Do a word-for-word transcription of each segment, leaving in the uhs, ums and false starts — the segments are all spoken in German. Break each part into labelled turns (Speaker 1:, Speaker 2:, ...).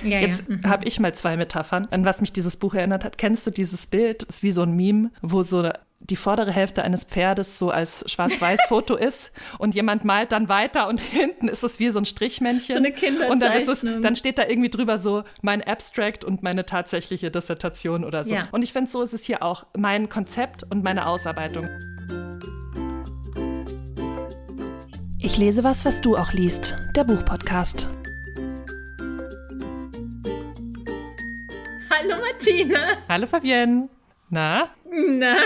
Speaker 1: Ja,
Speaker 2: Jetzt
Speaker 1: ja. Mhm.
Speaker 2: habe ich mal zwei Metaphern, an was mich dieses Buch erinnert hat. Kennst du dieses Bild? Das ist wie so ein Meme, wo so die vordere Hälfte eines Pferdes so als Schwarz-Weiß-Foto ist und jemand malt dann weiter und hinten ist es wie so ein Strichmännchen.
Speaker 1: So eine Kinderzeichnung.
Speaker 2: Und dann, ist es, dann steht da irgendwie drüber so mein Abstract und meine tatsächliche Dissertation oder so.
Speaker 1: Ja.
Speaker 2: Und ich finde, so ist es hier auch. Mein Konzept und meine Ausarbeitung. Ich lese was, was du auch liest. Der Buchpodcast.
Speaker 1: Hallo Martina.
Speaker 2: Hallo Fabienne. Na?
Speaker 1: Na,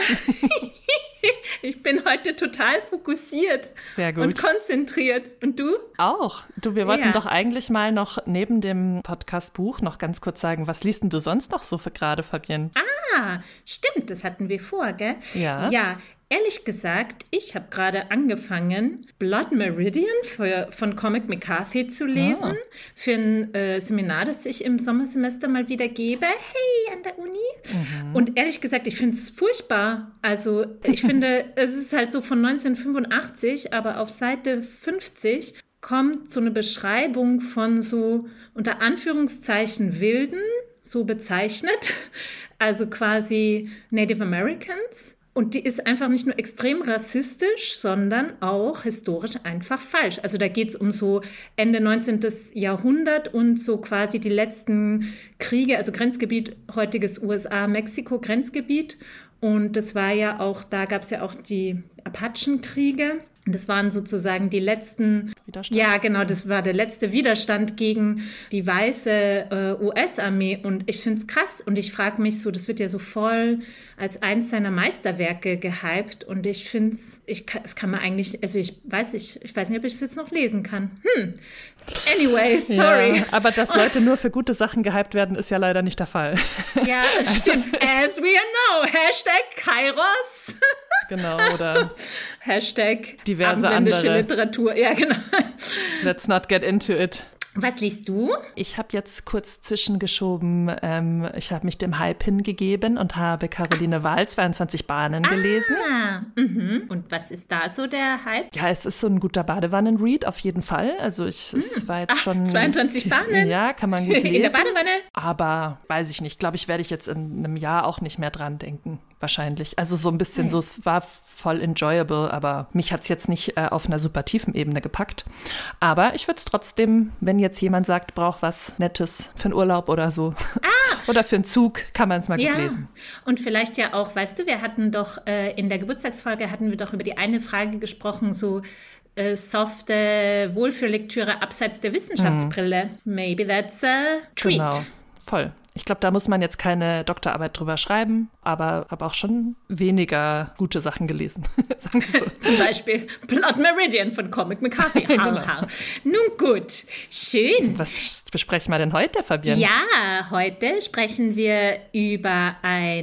Speaker 1: ich bin heute total fokussiert.
Speaker 2: Sehr gut.
Speaker 1: Und konzentriert. Und du?
Speaker 2: Auch. Du, wir wollten
Speaker 1: Ja.
Speaker 2: doch eigentlich mal noch neben dem Podcast-Buch noch ganz kurz sagen, was liest denn du sonst noch so für gerade, Fabienne?
Speaker 1: Ah, stimmt, das hatten wir vor, gell?
Speaker 2: Ja.
Speaker 1: Ja, ehrlich gesagt, ich habe gerade angefangen, Blood Meridian für, von Cormac McCarthy zu lesen.
Speaker 2: Ah.
Speaker 1: Für ein äh, Seminar, das ich im Sommersemester mal wieder gebe. Hey, an der Uni.
Speaker 2: Mhm.
Speaker 1: Und ehrlich gesagt, ich finde es furchtbar. Also ich finde, es ist halt so von neunzehnhundertfünfundachtzig, aber auf Seite fünfzig kommt so eine Beschreibung von so unter Anführungszeichen Wilden, so bezeichnet, also quasi Native Americans. Und die ist einfach nicht nur extrem rassistisch, sondern auch historisch einfach falsch. Also da geht es um so Ende neunzehnten. Jahrhundert und so quasi die letzten Kriege, also Grenzgebiet, heutiges U S A, Mexiko, Grenzgebiet. Und das war ja auch, da gab es ja auch die Apachenkriege. Und das waren sozusagen die letzten,
Speaker 2: Widerstand.
Speaker 1: ja genau, das war der letzte Widerstand gegen die weiße äh, U S-Armee. Und ich finde es krass und ich frage mich so, das wird ja so voll als eins seiner Meisterwerke gehypt. Und ich finde es, ich kann, es kann man eigentlich, also ich weiß nicht, ich weiß nicht, ob ich es jetzt noch lesen kann. Hm. Anyway, sorry.
Speaker 2: Ja, aber dass Leute nur für gute Sachen gehypt werden, ist ja leider nicht der Fall.
Speaker 1: Ja, stimmt. As we know, Hashtag Kairos.
Speaker 2: Genau, oder
Speaker 1: Hashtag
Speaker 2: diverse
Speaker 1: abendländische
Speaker 2: andere.
Speaker 1: Literatur. Ja, genau.
Speaker 2: Let's not get into it.
Speaker 1: Was liest du?
Speaker 2: Ich habe jetzt kurz zwischengeschoben, ähm, ich habe mich dem Hype hingegeben und habe Caroline Wahl, zweiundzwanzig Bahnen, gelesen.
Speaker 1: Ah, mhm. Und was ist da so der Hype?
Speaker 2: Ja, es ist so ein guter Badewannen-Read auf jeden Fall. Also ich, es war jetzt
Speaker 1: Ach,
Speaker 2: schon...
Speaker 1: zweiundzwanzig Bahnen?
Speaker 2: Ja, kann man gut lesen.
Speaker 1: In der Badewanne?
Speaker 2: Aber weiß ich nicht, glaube ich, werde ich jetzt in einem Jahr auch nicht mehr dran denken, wahrscheinlich. Also so ein bisschen so, es war voll enjoyable, aber mich hat es jetzt nicht äh, auf einer super tiefen Ebene gepackt. Aber ich würde es trotzdem, wenn jetzt jemand sagt, braucht was Nettes für einen Urlaub oder so
Speaker 1: Ah.
Speaker 2: oder für einen Zug, kann man es mal
Speaker 1: Ja,
Speaker 2: gut lesen.
Speaker 1: und vielleicht ja auch, weißt du, wir hatten doch äh, in der Geburtstagsfolge hatten wir doch über die eine Frage gesprochen, so äh, softe Wohlfühllektüre abseits der Wissenschaftsbrille. Maybe that's a treat.
Speaker 2: Genau, voll. Ich glaube, da muss man jetzt keine Doktorarbeit drüber schreiben, aber habe auch schon weniger gute Sachen gelesen. Sagen wir so.
Speaker 1: Zum Beispiel Blood Meridian von Cormac McCarthy. Hau,
Speaker 2: Genau.
Speaker 1: hau. Nun gut, schön.
Speaker 2: Was besprechen wir denn heute, Fabienne?
Speaker 1: Ja, heute sprechen wir über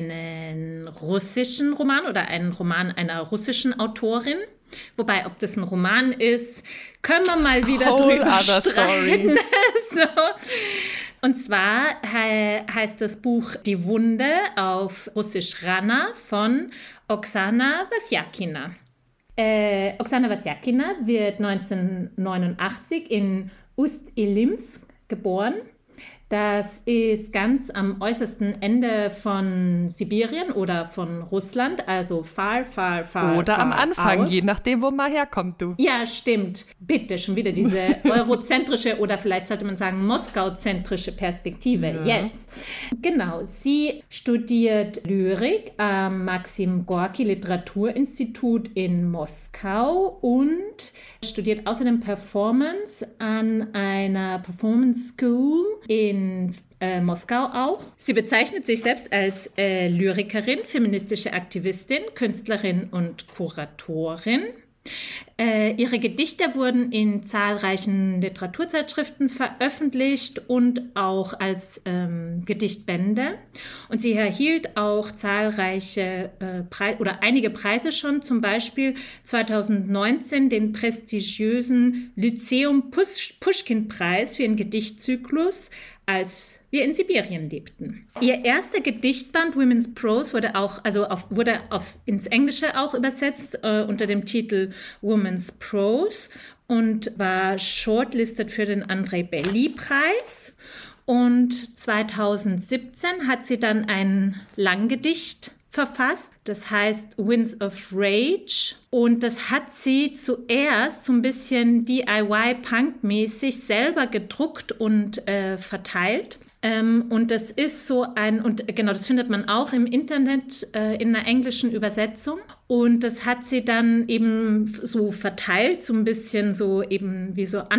Speaker 1: einen russischen Roman oder einen Roman einer russischen Autorin. Wobei, ob das ein Roman ist, können wir mal wieder
Speaker 2: Whole
Speaker 1: drüber
Speaker 2: other
Speaker 1: streiten.
Speaker 2: story.
Speaker 1: So. Und zwar he- heißt das Buch Die Wunde auf Russisch Rana von Oksana Wasyakina. Äh, Oksana Wasyakina wird neunzehnhundertneunundachtzig in Ust-Ilimsk geboren. Das ist ganz am äußersten Ende von Sibirien oder von Russland, also far, far, far,
Speaker 2: Oder
Speaker 1: far
Speaker 2: am Anfang,
Speaker 1: out.
Speaker 2: je nachdem, wo man herkommt, du.
Speaker 1: Ja, stimmt. Bitte, schon wieder diese eurozentrische oder vielleicht sollte man sagen moskauzentrische Perspektive.
Speaker 2: Ja.
Speaker 1: Yes. Genau. Sie studiert Lyrik am Maxim Gorki Literaturinstitut in Moskau und studiert außerdem Performance an einer Performance School in äh, Moskau auch. Sie bezeichnet sich selbst als äh, Lyrikerin, feministische Aktivistin, Künstlerin und Kuratorin. Äh, ihre Gedichte wurden in zahlreichen Literaturzeitschriften veröffentlicht und auch als ähm, Gedichtbände. Und sie erhielt auch zahlreiche äh, Preise oder einige Preise schon, zum Beispiel zweitausendneunzehn den prestigiösen Lyzeum Puschkin-Preis für ihren Gedichtzyklus als wir in Sibirien lebten. Ihr erster Gedichtband Women's Prose wurde auch, also auf, wurde auf, ins Englische auch übersetzt äh, unter dem Titel Women's Prose und war shortlisted für den Andrei Belli Preis. Und zweitausendsiebzehn hat sie dann ein Langgedicht verfasst, das heißt Winds of Rage, und das hat sie zuerst so ein bisschen D I Y-Punk-mäßig selber gedruckt und äh, verteilt. Ähm, und das ist so ein, und genau, das findet man auch im Internet äh, in einer englischen Übersetzung. Und das hat sie dann eben so verteilt, so ein bisschen so eben wie so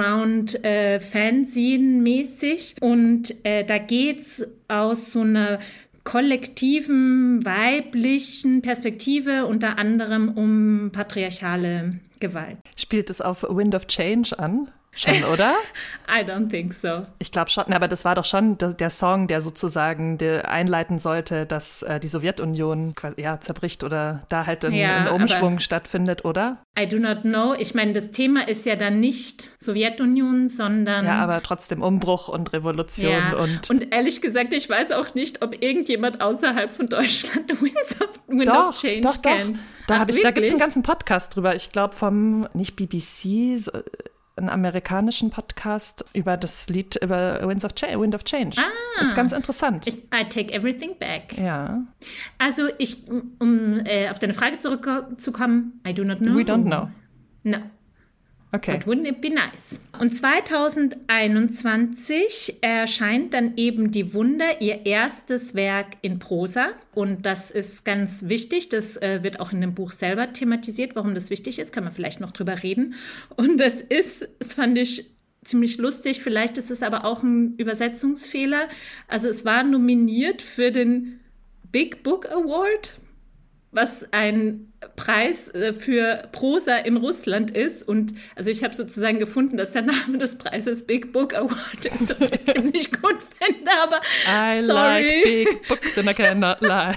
Speaker 1: Underground-Fanzine-mäßig. Äh, und äh, da geht's aus so einer kollektiven, weiblichen Perspektive unter anderem um patriarchale Gewalt.
Speaker 2: Spielt es auf Wind of Change an? Schon, oder?
Speaker 1: I don't think so.
Speaker 2: Ich glaube schon, aber das war doch schon der, der Song, der sozusagen der einleiten sollte, dass äh, die Sowjetunion quasi, ja, zerbricht oder da halt ein,
Speaker 1: ja,
Speaker 2: ein Umschwung stattfindet, oder?
Speaker 1: I do not know. Ich meine, das Thema ist ja dann nicht Sowjetunion, sondern...
Speaker 2: Ja, aber trotzdem Umbruch und Revolution.
Speaker 1: Ja.
Speaker 2: Und,
Speaker 1: und ehrlich gesagt, ich weiß auch nicht, ob irgendjemand außerhalb von Deutschland Winds of, Wind
Speaker 2: doch,
Speaker 1: of Change
Speaker 2: doch,
Speaker 1: kennt.
Speaker 2: Doch. Da,
Speaker 1: Ach,
Speaker 2: hab ich, da gibt es einen
Speaker 1: wirklich?
Speaker 2: ganzen Podcast drüber. Ich glaube vom, nicht B B C, so, einen amerikanischen Podcast über das Lied, über Winds of Change, Wind of Change.
Speaker 1: Ah,
Speaker 2: ist ganz interessant.
Speaker 1: Ich, I take everything back.
Speaker 2: Ja.
Speaker 1: Also ich, um äh, auf deine Frage zurückzukommen, I do not know.
Speaker 2: We don't know.
Speaker 1: No.
Speaker 2: Okay.
Speaker 1: But wouldn't it be nice? Und zweitausendeinundzwanzig erscheint dann eben Die Wunder, ihr erstes Werk in Prosa. Und das ist ganz wichtig. Das äh, wird auch in dem Buch selber thematisiert. Warum das wichtig ist, kann man vielleicht noch drüber reden. Und das ist, das fand ich ziemlich lustig. Vielleicht ist es aber auch ein Übersetzungsfehler. Also es war nominiert für den Big Book Award, was ein Preis für Prosa in Russland ist. Und also ich habe sozusagen gefunden, dass der Name des Preises Big Book Award ist, was ich ziemlich gut finde, aber
Speaker 2: I
Speaker 1: sorry.
Speaker 2: like big books and I cannot lie.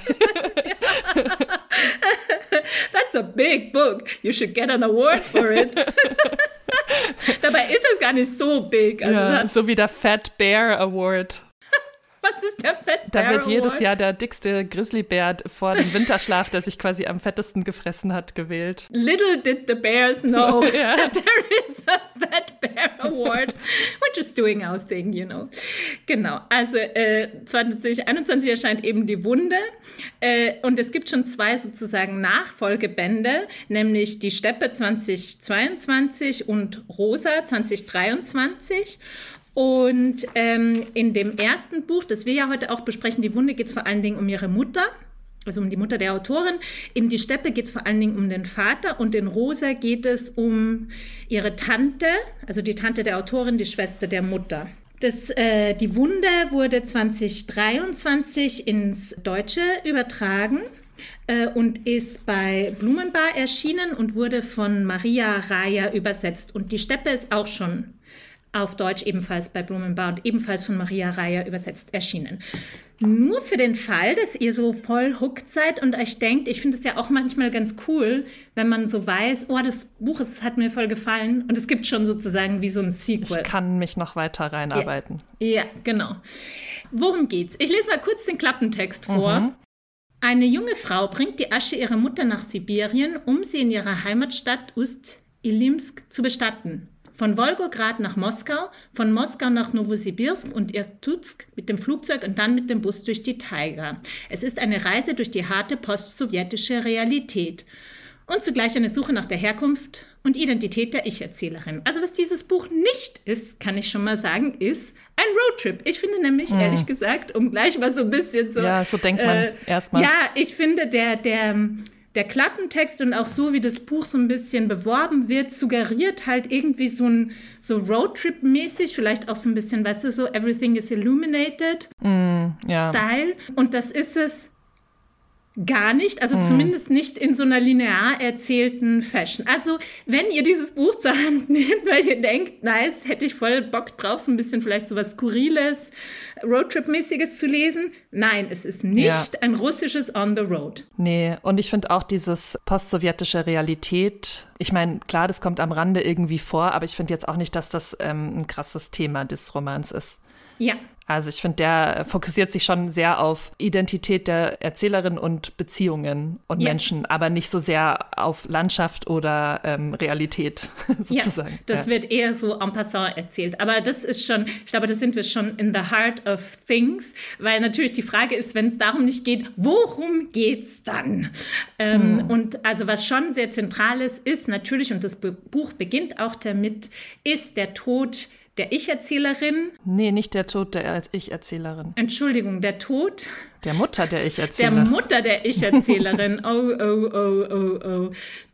Speaker 1: That's a big book. You should get an award for it. Dabei ist es gar nicht so big. Also
Speaker 2: Ja,
Speaker 1: das,
Speaker 2: so wie der Fat Bear Award.
Speaker 1: was ist der Fat
Speaker 2: Da
Speaker 1: Bear
Speaker 2: wird jedes
Speaker 1: Award?
Speaker 2: Jahr der dickste Grizzlybär vor dem Winterschlaf, der sich quasi am fettesten gefressen hat, gewählt.
Speaker 1: Little did the bears know
Speaker 2: Ja.
Speaker 1: that there is a Fat Bear Award. We're just doing our thing, you know. Genau, also äh, zweitausendeinundzwanzig erscheint eben Die Wunde äh, und es gibt schon zwei sozusagen Nachfolgebände, nämlich Die Steppe zweitausendzweiundzwanzig und Rosa zweitausenddreiundzwanzig. Und ähm, in dem ersten Buch, das wir ja heute auch besprechen, Die Wunde, geht es vor allen Dingen um ihre Mutter, also um die Mutter der Autorin. In Die Steppe geht es vor allen Dingen um den Vater und in Rosa geht es um ihre Tante, also die Tante der Autorin, die Schwester der Mutter. Das, äh, Die Wunde wurde zweitausenddreiundzwanzig ins Deutsche übertragen äh, und ist bei Blumenbar erschienen und wurde von Maria Raya übersetzt. Und Die Steppe ist auch schon auf Deutsch ebenfalls bei Blumenbar und ebenfalls von Maria Raya übersetzt erschienen. Nur für den Fall, dass ihr so voll hooked seid und euch denkt, ich finde es ja auch manchmal ganz cool, wenn man so weiß, oh, das Buch es hat mir voll gefallen und es gibt schon sozusagen wie so ein Sequel.
Speaker 2: Ich kann mich noch weiter reinarbeiten.
Speaker 1: Ja, ja, genau. Worum geht's? Ich lese mal kurz den Klappentext vor.
Speaker 2: Mhm.
Speaker 1: Eine junge Frau bringt die Asche ihrer Mutter nach Sibirien, um sie in ihrer Heimatstadt Ust-Ilimsk zu bestatten. Von Wolgograd nach Moskau, von Moskau nach Nowosibirsk und Irkutsk mit dem Flugzeug und dann mit dem Bus durch die Taiga. Es ist eine Reise durch die harte postsowjetische Realität und zugleich eine Suche nach der Herkunft und Identität der Ich-Erzählerin. Also was dieses Buch nicht ist, kann ich schon mal sagen, ist ein Roadtrip. Ich finde nämlich, hm. ehrlich gesagt, um gleich mal so ein bisschen so...
Speaker 2: Ja, so denkt man
Speaker 1: äh,
Speaker 2: erstmal.
Speaker 1: Ja, ich finde, der... der Der Klappentext und auch so, wie das Buch so ein bisschen beworben wird, suggeriert halt irgendwie so ein so Roadtrip-mäßig, vielleicht auch so ein bisschen, weißt du, so Everything is Illuminated
Speaker 2: Mm, ja.
Speaker 1: Style. Und das ist es gar nicht, also mm. zumindest nicht in so einer linear erzählten Fashion. Also, wenn ihr dieses Buch zur Hand nehmt, weil ihr denkt, nice, hätte ich voll Bock drauf, so ein bisschen vielleicht so was Skurriles, Roadtrip-mäßiges zu lesen. Nein, es ist nicht
Speaker 2: Ja.
Speaker 1: ein russisches On the Road.
Speaker 2: Nee, und ich finde auch dieses postsowjetische Realität, ich meine, klar, das kommt am Rande irgendwie vor, aber ich finde jetzt auch nicht, dass das ähm, ein krasses Thema des Romans ist.
Speaker 1: Ja.
Speaker 2: Also ich finde, der fokussiert sich schon sehr auf Identität der Erzählerin und Beziehungen und ja. Menschen, aber nicht so sehr auf Landschaft oder ähm, Realität sozusagen.
Speaker 1: Ja, das ja. wird eher so en passant erzählt. Aber das ist schon, ich glaube, da sind wir schon in the heart of things, weil natürlich die Frage ist, wenn es darum nicht geht, worum geht's dann? Ähm, hm. Und also was schon sehr zentral ist, ist natürlich, und das Buch beginnt auch damit, ist der Tod der Ich-Erzählerin.
Speaker 2: Nee, nicht der Tod der Ich-Erzählerin.
Speaker 1: Entschuldigung, der Tod
Speaker 2: der Mutter der Ich-Erzählerin.
Speaker 1: Der Mutter der Ich-Erzählerin. Oh, oh, oh, oh, oh.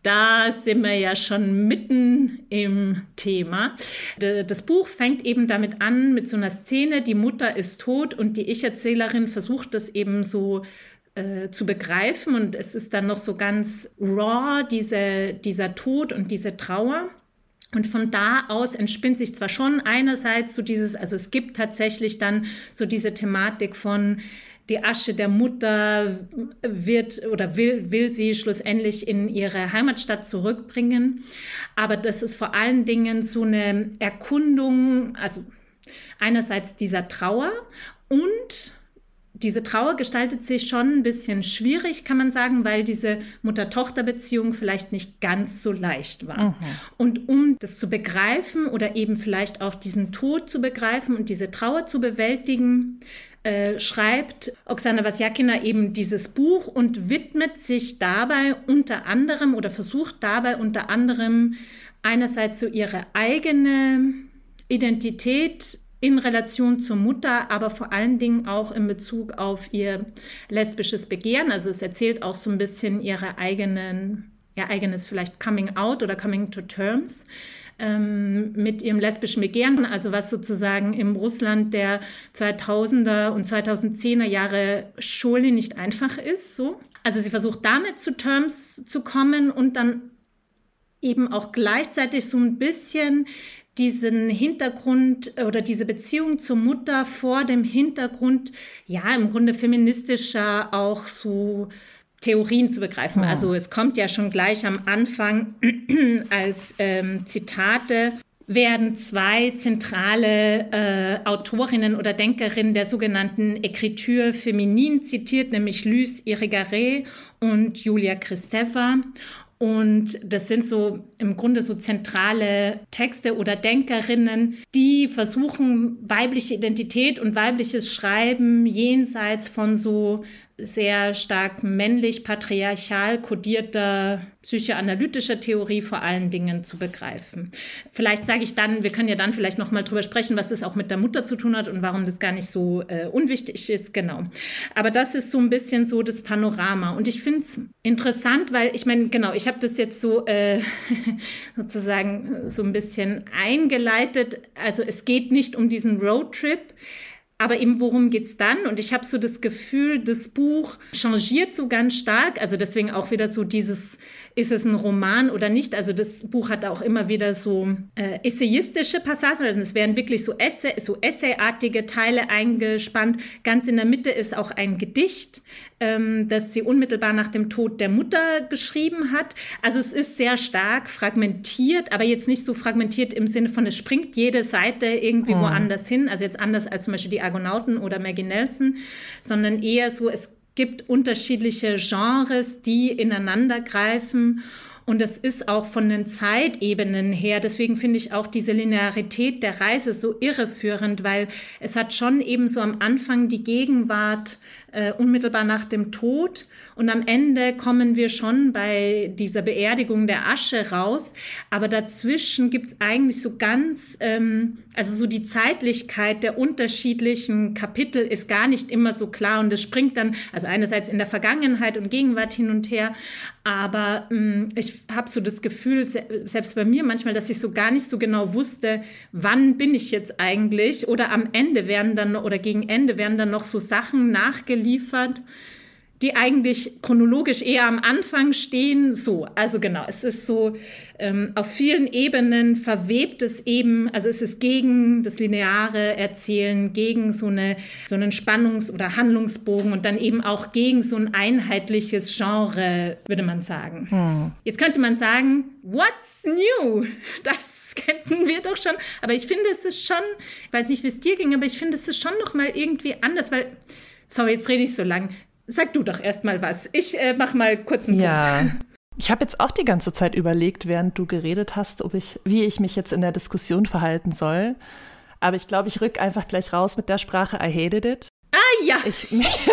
Speaker 1: Da sind wir ja schon mitten im Thema. Das Buch fängt eben damit an, mit so einer Szene, die Mutter ist tot und die Ich-Erzählerin versucht das eben so äh, zu begreifen. Und es ist dann noch so ganz raw, diese, dieser Tod und diese Trauer. Und von da aus entspinnt sich zwar schon einerseits so dieses, also es gibt tatsächlich dann so diese Thematik von die Asche der Mutter wird oder will, will sie schlussendlich in ihre Heimatstadt zurückbringen. Aber das ist vor allen Dingen so eine Erkundung, also einerseits dieser Trauer und diese Trauer gestaltet sich schon ein bisschen schwierig, kann man sagen, weil diese Mutter-Tochter-Beziehung vielleicht nicht ganz so leicht war. Mhm. Und um das zu begreifen oder eben vielleicht auch diesen Tod zu begreifen und diese Trauer zu bewältigen, äh, schreibt Oksana Vasyakina eben dieses Buch und widmet sich dabei unter anderem oder versucht dabei unter anderem einerseits so ihre eigene Identität in Relation zur Mutter, aber vor allen Dingen auch in Bezug auf ihr lesbisches Begehren. Also es erzählt auch so ein bisschen ihre eigenen, ihr eigenes vielleicht Coming Out oder Coming to Terms ähm, mit ihrem lesbischen Begehren. Also was sozusagen im Russland der zweitausender und zweitausendzehner Jahre schon nicht einfach ist. So. Also sie versucht damit zu Terms zu kommen und dann eben auch gleichzeitig so ein bisschen diesen Hintergrund oder diese Beziehung zur Mutter vor dem Hintergrund, ja, im Grunde feministischer auch so Theorien zu begreifen. Ja. Also es kommt ja schon gleich am Anfang als ähm, Zitate, werden zwei zentrale äh, Autorinnen oder Denkerinnen der sogenannten Écriture féminine zitiert, nämlich Luce Irigaray und Julia Kristeva. Und das sind so im Grunde so zentrale Texte oder Denkerinnen, die versuchen, weibliche Identität und weibliches Schreiben jenseits von so sehr stark männlich, patriarchal kodierter psychoanalytischer Theorie vor allen Dingen zu begreifen. Vielleicht sage ich dann, wir können ja dann vielleicht noch mal drüber sprechen, was das auch mit der Mutter zu tun hat und warum das gar nicht so äh, unwichtig ist, genau. Aber das ist so ein bisschen so das Panorama und ich finde es interessant, weil ich meine, genau, ich habe das jetzt so äh, sozusagen so ein bisschen eingeleitet, also es geht nicht um diesen Roadtrip, aber eben, worum geht's dann? Und ich habe so das Gefühl, das Buch changiert so ganz stark. Also deswegen auch wieder so dieses, ist es ein Roman oder nicht? Also das Buch hat auch immer wieder so äh, essayistische Passagen. Also es werden wirklich so, Essay, so essayartige Teile eingespannt. Ganz in der Mitte ist auch ein Gedicht, ähm, das sie unmittelbar nach dem Tod der Mutter geschrieben hat. Also es ist sehr stark fragmentiert, aber jetzt nicht so fragmentiert im Sinne von, es springt jede Seite irgendwie mhm. woanders hin. Also jetzt anders als zum Beispiel die Argonauten oder Maggie Nelson, sondern eher so, es gibt unterschiedliche Genres, die ineinander greifen. Und das ist auch von den Zeitebenen her, deswegen finde ich auch diese Linearität der Reise so irreführend, weil es hat schon eben so am Anfang die Gegenwart äh, unmittelbar nach dem Tod und am Ende kommen wir schon bei dieser Beerdigung der Asche raus, aber dazwischen gibt es eigentlich so ganz, ähm, also so die Zeitlichkeit der unterschiedlichen Kapitel ist gar nicht immer so klar und es springt dann, also einerseits in der Vergangenheit und Gegenwart hin und her, aber ähm, ich habe so das Gefühl, selbst bei mir manchmal, dass ich so gar nicht so genau wusste, wann bin ich jetzt eigentlich oder am Ende werden dann oder gegen Ende werden dann noch so Sachen nachgeliefert, die eigentlich chronologisch eher am Anfang stehen. So, also genau, es ist so ähm, auf vielen Ebenen verwebt es eben, also es ist gegen das lineare Erzählen, gegen so, eine, so einen Spannungs- oder Handlungsbogen und dann eben auch gegen so ein einheitliches Genre, würde man sagen. Hm. Jetzt könnte man sagen, what's new? Das kennen wir doch schon. Aber ich finde, es ist schon, ich weiß nicht, wie es dir ging, aber ich finde, es ist schon noch mal irgendwie anders, weil, sorry, jetzt rede ich so lang. Sag du doch erst mal was. Ich äh, mach mal kurz einen
Speaker 2: ja.
Speaker 1: Punkt.
Speaker 2: Ich habe jetzt auch die ganze Zeit überlegt, während du geredet hast, ob ich, wie ich mich jetzt in der Diskussion verhalten soll. Aber ich glaube, ich rück einfach gleich raus mit der Sprache I hated it.
Speaker 1: Ah ja.
Speaker 2: Ich,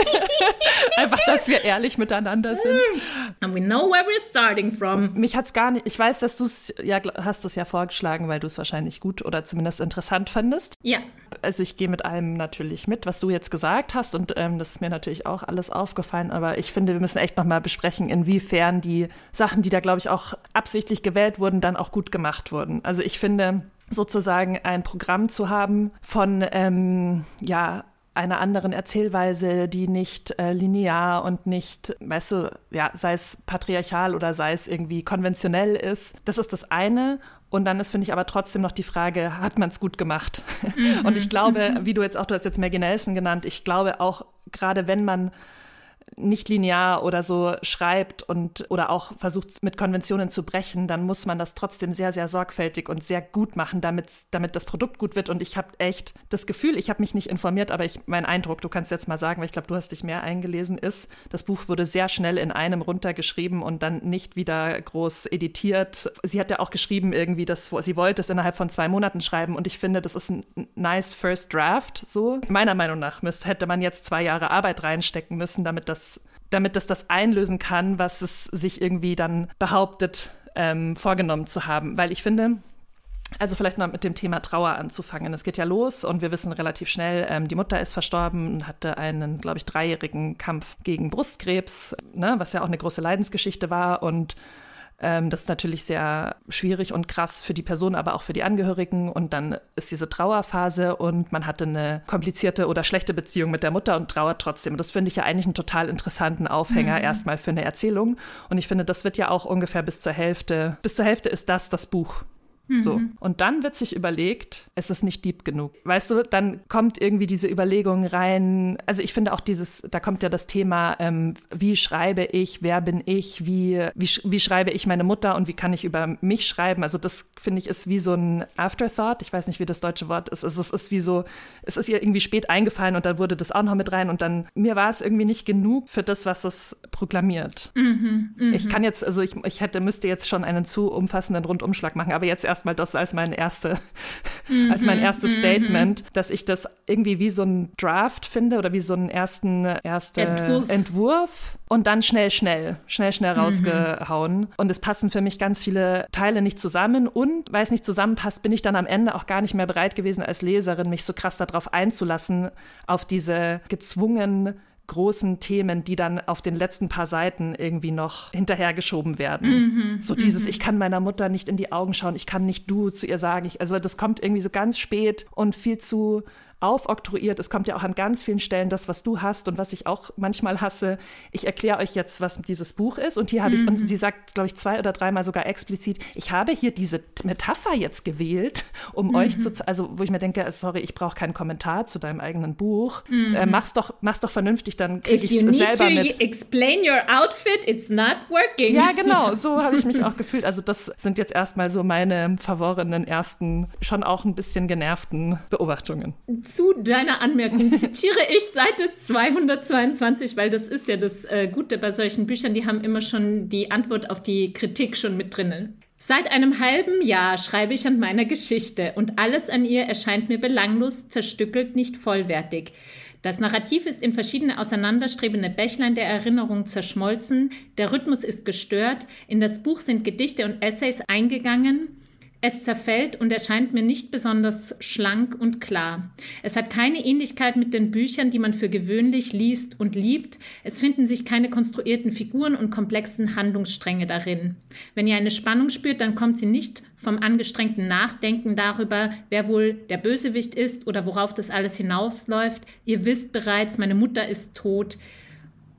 Speaker 2: einfach, dass wir ehrlich miteinander sind.
Speaker 1: And we know where we're starting from.
Speaker 2: Mich hat's gar nicht, ich weiß, dass du es, ja, hast es ja vorgeschlagen, weil du es wahrscheinlich gut oder zumindest interessant fandest.
Speaker 1: Ja.
Speaker 2: Also ich gehe mit allem natürlich mit, was du jetzt gesagt hast und ähm, das ist mir natürlich auch alles aufgefallen, aber ich finde, wir müssen echt nochmal besprechen, inwiefern die Sachen, die da, glaube ich, auch absichtlich gewählt wurden, dann auch gut gemacht wurden. Also ich finde, sozusagen ein Programm zu haben von, ähm, ja, einer anderen Erzählweise, die nicht äh, linear und nicht, weißt du, ja, sei es patriarchal oder sei es irgendwie konventionell ist. Das ist das eine. Und dann ist, finde ich, aber trotzdem noch die Frage, hat man es gut gemacht? Mhm. Und ich glaube, wie du jetzt auch, du hast jetzt Maggie Nelson genannt, ich glaube auch, gerade wenn man nicht linear oder so schreibt und oder auch versucht, mit Konventionen zu brechen, dann muss man das trotzdem sehr, sehr sorgfältig und sehr gut machen, damit, damit das Produkt gut wird. Und ich habe echt das Gefühl, ich habe mich nicht informiert, aber ich, mein Eindruck, du kannst jetzt mal sagen, weil ich glaube, du hast dich mehr eingelesen, ist, das Buch wurde sehr schnell in einem runtergeschrieben und dann nicht wieder groß editiert. Sie hat ja auch geschrieben irgendwie, dass sie wollte es innerhalb von zwei Monaten schreiben und ich finde, das ist ein nice first draft. So. Meiner Meinung nach müsste, hätte man jetzt zwei Jahre Arbeit reinstecken müssen, damit das damit das das einlösen kann, was es sich irgendwie dann behauptet, ähm, vorgenommen zu haben. Weil ich finde, also vielleicht mal mit dem Thema Trauer anzufangen. Es geht ja los und wir wissen relativ schnell, ähm, die Mutter ist verstorben und hatte einen, glaube ich, dreijährigen Kampf gegen Brustkrebs, ne, was ja auch eine große Leidensgeschichte war und Ähm, das ist natürlich sehr schwierig und krass für die Person, aber auch für die Angehörigen. Und dann ist diese Trauerphase und man hatte eine komplizierte oder schlechte Beziehung mit der Mutter und trauert trotzdem. Und das finde ich ja eigentlich einen total interessanten Aufhänger mhm. erstmal für eine Erzählung. Und ich finde, das wird ja auch ungefähr bis zur Hälfte, bis zur Hälfte ist das das Buch. So. Und dann wird sich überlegt, es ist nicht deep genug. Weißt du, dann kommt irgendwie diese Überlegung rein. Also ich finde auch dieses, da kommt ja das Thema, ähm, wie schreibe ich, wer bin ich, wie, wie, wie schreibe ich meine Mutter und wie kann ich über mich schreiben. Also das, finde ich, ist wie so ein Afterthought. Ich weiß nicht, wie das deutsche Wort ist. Es ist wie so, es ist ihr irgendwie spät eingefallen und dann wurde das auch noch mit rein und dann, mir war es irgendwie nicht genug für das, was es proklamiert. Mhm, mh. Ich kann jetzt, also ich, ich hätte, müsste jetzt schon einen zu umfassenden Rundumschlag machen, aber jetzt erst mal das als mein, erste, mm-hmm, als mein erstes mm-hmm. Statement, dass ich das irgendwie wie so ein Draft finde oder wie so einen ersten, ersten Entwurf. Entwurf und dann schnell, schnell, schnell, schnell rausgehauen. Mm-hmm. Und es passen für mich ganz viele Teile nicht zusammen und weil es nicht zusammenpasst, bin ich dann am Ende auch gar nicht mehr bereit gewesen, als Leserin mich so krass darauf einzulassen, auf diese gezwungen großen Themen, die dann auf den letzten paar Seiten irgendwie noch hinterhergeschoben werden. Mhm, so dieses, mhm. ich kann meiner Mutter nicht in die Augen schauen, ich kann nicht du zu ihr sagen. Ich, also das kommt irgendwie so ganz spät und viel zu aufoktroyiert. Es kommt ja auch an ganz vielen Stellen das, was du hast und was ich auch manchmal hasse. Ich erkläre euch jetzt, was dieses Buch ist. Und hier habe ich, mhm. und sie sagt, glaube ich, zwei oder dreimal sogar explizit, ich habe hier diese Metapher jetzt gewählt, um mhm. euch zu, also wo ich mir denke, sorry, ich brauche keinen Kommentar zu deinem eigenen Buch. Mhm. Äh, mach's doch, mach's doch vernünftig, dann kriege ich es selber
Speaker 1: to
Speaker 2: mit.
Speaker 1: Explain your outfit, it's not working.
Speaker 2: Ja, genau, so habe ich mich auch gefühlt. Also das sind jetzt erstmal so meine verworrenen ersten, schon auch ein bisschen genervten Beobachtungen.
Speaker 1: Zu deiner Anmerkung zitiere ich Seite zweihundertzweiundzwanzig, weil das ist ja das äh, Gute bei solchen Büchern, die haben immer schon die Antwort auf die Kritik schon mit drinnen. Seit einem halben Jahr schreibe ich an meiner Geschichte und alles an ihr erscheint mir belanglos, zerstückelt, nicht vollwertig. Das Narrativ ist in verschiedene auseinanderstrebende Bächlein der Erinnerung zerschmolzen, der Rhythmus ist gestört, in das Buch sind Gedichte und Essays eingegangen. Es zerfällt und erscheint mir nicht besonders schlank und klar. Es hat keine Ähnlichkeit mit den Büchern, die man für gewöhnlich liest und liebt. Es finden sich keine konstruierten Figuren und komplexen Handlungsstränge darin. Wenn ihr eine Spannung spürt, dann kommt sie nicht vom angestrengten Nachdenken darüber, wer wohl der Bösewicht ist oder worauf das alles hinausläuft. Ihr wisst bereits, meine Mutter ist tot.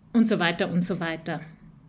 Speaker 1: und so weiter und so weiter.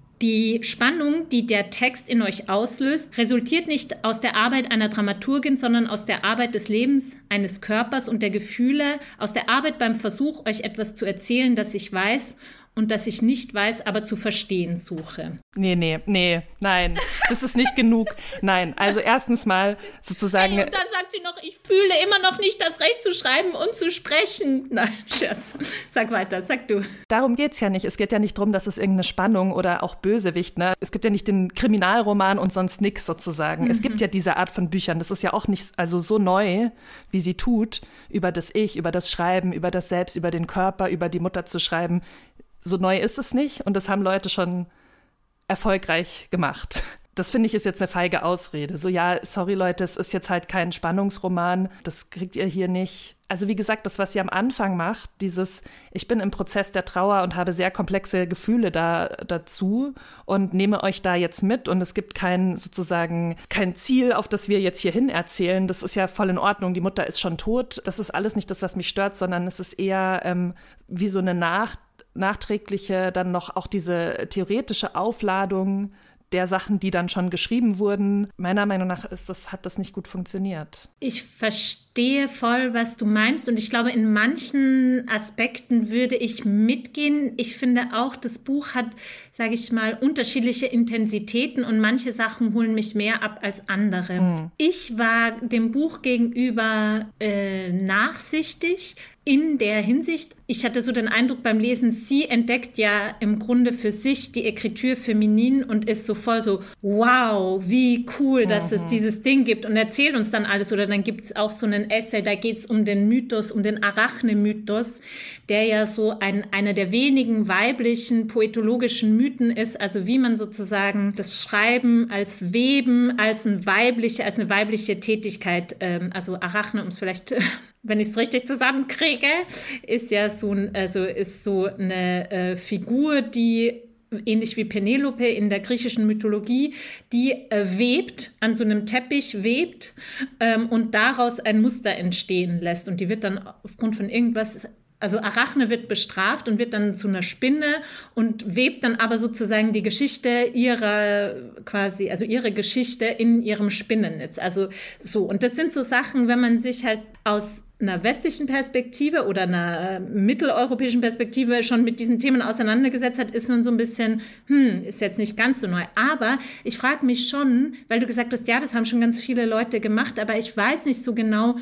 Speaker 1: Die Spannung, die der Text in euch auslöst, resultiert nicht aus der Arbeit einer Dramaturgin, sondern aus der Arbeit des Lebens, eines Körpers und der Gefühle, aus der Arbeit beim Versuch, euch etwas zu erzählen, das ich weiß und das ich nicht weiß, aber zu verstehen suche.
Speaker 2: Nee, nee, nee, nein, das ist nicht genug. Nein, also erstens mal sozusagen...
Speaker 1: Hey, und dann sagt sie noch, ich fühle immer noch nicht das Recht zu schreiben und zu sprechen. Nein, Scherz. Sag weiter, sag du.
Speaker 2: Darum geht's ja nicht. Es geht ja nicht darum, dass es irgendeine Spannung oder auch Bösewicht, ne? Es gibt ja nicht den Kriminalroman und sonst nix sozusagen. Mhm. Es gibt ja diese Art von Büchern. Das ist ja auch nicht also so neu, wie sie tut, über das Ich, über das Schreiben, über das Selbst, über den Körper, über die Mutter zu schreiben. So neu ist es nicht und das haben Leute schon erfolgreich gemacht. Das finde ich ist jetzt eine feige Ausrede. So, ja, sorry Leute, es ist jetzt halt kein Spannungsroman, das kriegt ihr hier nicht. Also wie gesagt, das, was sie am Anfang macht, dieses, ich bin im Prozess der Trauer und habe sehr komplexe Gefühle da, dazu und nehme euch da jetzt mit und es gibt kein sozusagen kein Ziel, auf das wir jetzt hierhin erzählen. Das ist ja voll in Ordnung, die Mutter ist schon tot. Das ist alles nicht das, was mich stört, sondern es ist eher ähm, wie so eine Nach nachträgliche, dann noch auch diese theoretische Aufladung der Sachen, die dann schon geschrieben wurden. Meiner Meinung nach ist das, hat das nicht gut funktioniert.
Speaker 1: Ich verstehe voll, was du meinst und ich glaube, in manchen Aspekten würde ich mitgehen. Ich finde auch, das Buch hat, sage ich mal, unterschiedliche Intensitäten und manche Sachen holen mich mehr ab als andere. Mhm. Ich war dem Buch gegenüber äh, nachsichtig. In der Hinsicht, ich hatte so den Eindruck beim Lesen, sie entdeckt ja im Grunde für sich die Écriture féminine und ist so voll so, wow, wie cool, dass mhm. es dieses Ding gibt und erzählt uns dann alles. Oder dann gibt es auch so einen Essay, da geht es um den Mythos, um den Arachne-Mythos, der ja so ein, einer der wenigen weiblichen poetologischen Mythen ist, also wie man sozusagen das Schreiben als Weben, als, ein weibliche, als eine weibliche Tätigkeit, ähm, also Arachne, um es vielleicht... wenn ich es richtig zusammenkriege, ist ja so, ein, also ist so eine äh, Figur, die ähnlich wie Penelope in der griechischen Mythologie, die äh, webt, an so einem Teppich webt ähm, und daraus ein Muster entstehen lässt. Und die wird dann aufgrund von irgendwas... Also Arachne wird bestraft und wird dann zu einer Spinne und webt dann aber sozusagen die Geschichte ihrer quasi, also ihre Geschichte in ihrem Spinnennetz. Also so. Und das sind so Sachen, wenn man sich halt aus einer westlichen Perspektive oder einer mitteleuropäischen Perspektive schon mit diesen Themen auseinandergesetzt hat, ist man so ein bisschen, hm, ist jetzt nicht ganz so neu. Aber ich frage mich schon, weil du gesagt hast, ja, das haben schon ganz viele Leute gemacht, aber ich weiß nicht so genau,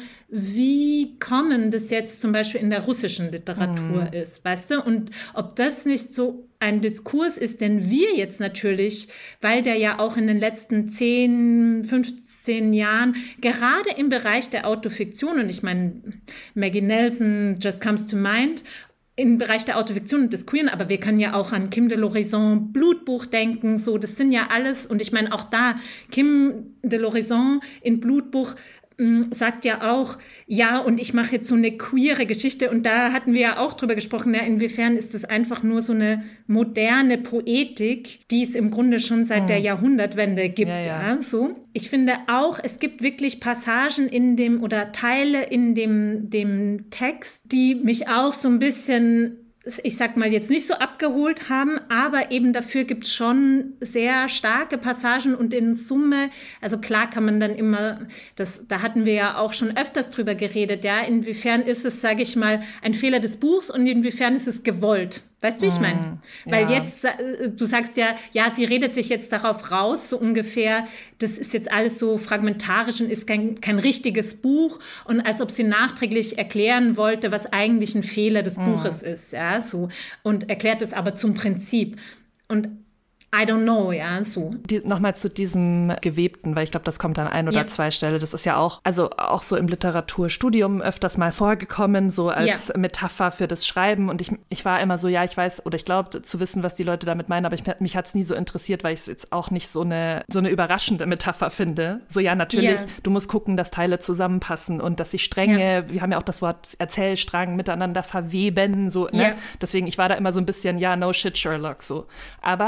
Speaker 1: wie kommen das jetzt zum Beispiel in der russischen Literatur mm. ist, weißt du? Und ob das nicht so ein Diskurs ist, den wir jetzt natürlich, weil der ja auch in den letzten zehn, fünfzehn Jahren gerade im Bereich der Autofiktion, und ich meine, Maggie Nelson, Just Comes to Mind, im Bereich der Autofiktion und des Queeren, aber wir können ja auch an Kim de l'Horizon Blutbuch denken, so, das sind ja alles, und ich meine auch da, Kim de l'Horizon in Blutbuch sagt ja auch, ja, und ich mache jetzt so eine queere Geschichte, und da hatten wir ja auch drüber gesprochen, ja, inwiefern ist das einfach nur so eine moderne Poetik, die es im Grunde schon seit hm. der Jahrhundertwende gibt, ja, ja. Ja, so. Ich finde auch, es gibt wirklich Passagen in dem oder Teile in dem, dem Text, die mich auch so ein bisschen, ich sag mal, jetzt nicht so abgeholt haben, aber eben dafür gibt es schon sehr starke Passagen und in Summe, also klar kann man dann immer, das, da hatten wir ja auch schon öfters drüber geredet, ja, inwiefern ist es, sage ich mal, ein Fehler des Buchs und inwiefern ist es gewollt. Weißt du, wie ich meine? Mm, Weil ja. jetzt, du sagst ja, ja, sie redet sich jetzt darauf raus, so ungefähr, das ist jetzt alles so fragmentarisch und ist kein, kein richtiges Buch, und als ob sie nachträglich erklären wollte, was eigentlich ein Fehler des mm. Buches ist, ja, so, und erklärt es aber zum Prinzip. Und I don't know, ja, so.
Speaker 2: Die, Nochmal zu diesem Gewebten, weil ich glaube, das kommt an ein oder ja. zwei Stellen. Das ist ja auch, also auch so im Literaturstudium öfters mal vorgekommen, so als ja. Metapher für das Schreiben. Und ich, ich war immer so, ja, ich weiß, oder ich glaube zu wissen, was die Leute damit meinen, aber ich, mich hat es nie so interessiert, weil ich es jetzt auch nicht so eine, so eine überraschende Metapher finde. So, ja, natürlich, ja. du musst gucken, dass Teile zusammenpassen und dass sich Stränge, ja. wir haben ja auch das Wort Erzählstrang, miteinander verweben, so, ne? Ja. Deswegen, ich war da immer so ein bisschen, ja, no shit, Sherlock, so. Aber, mhm. ähm,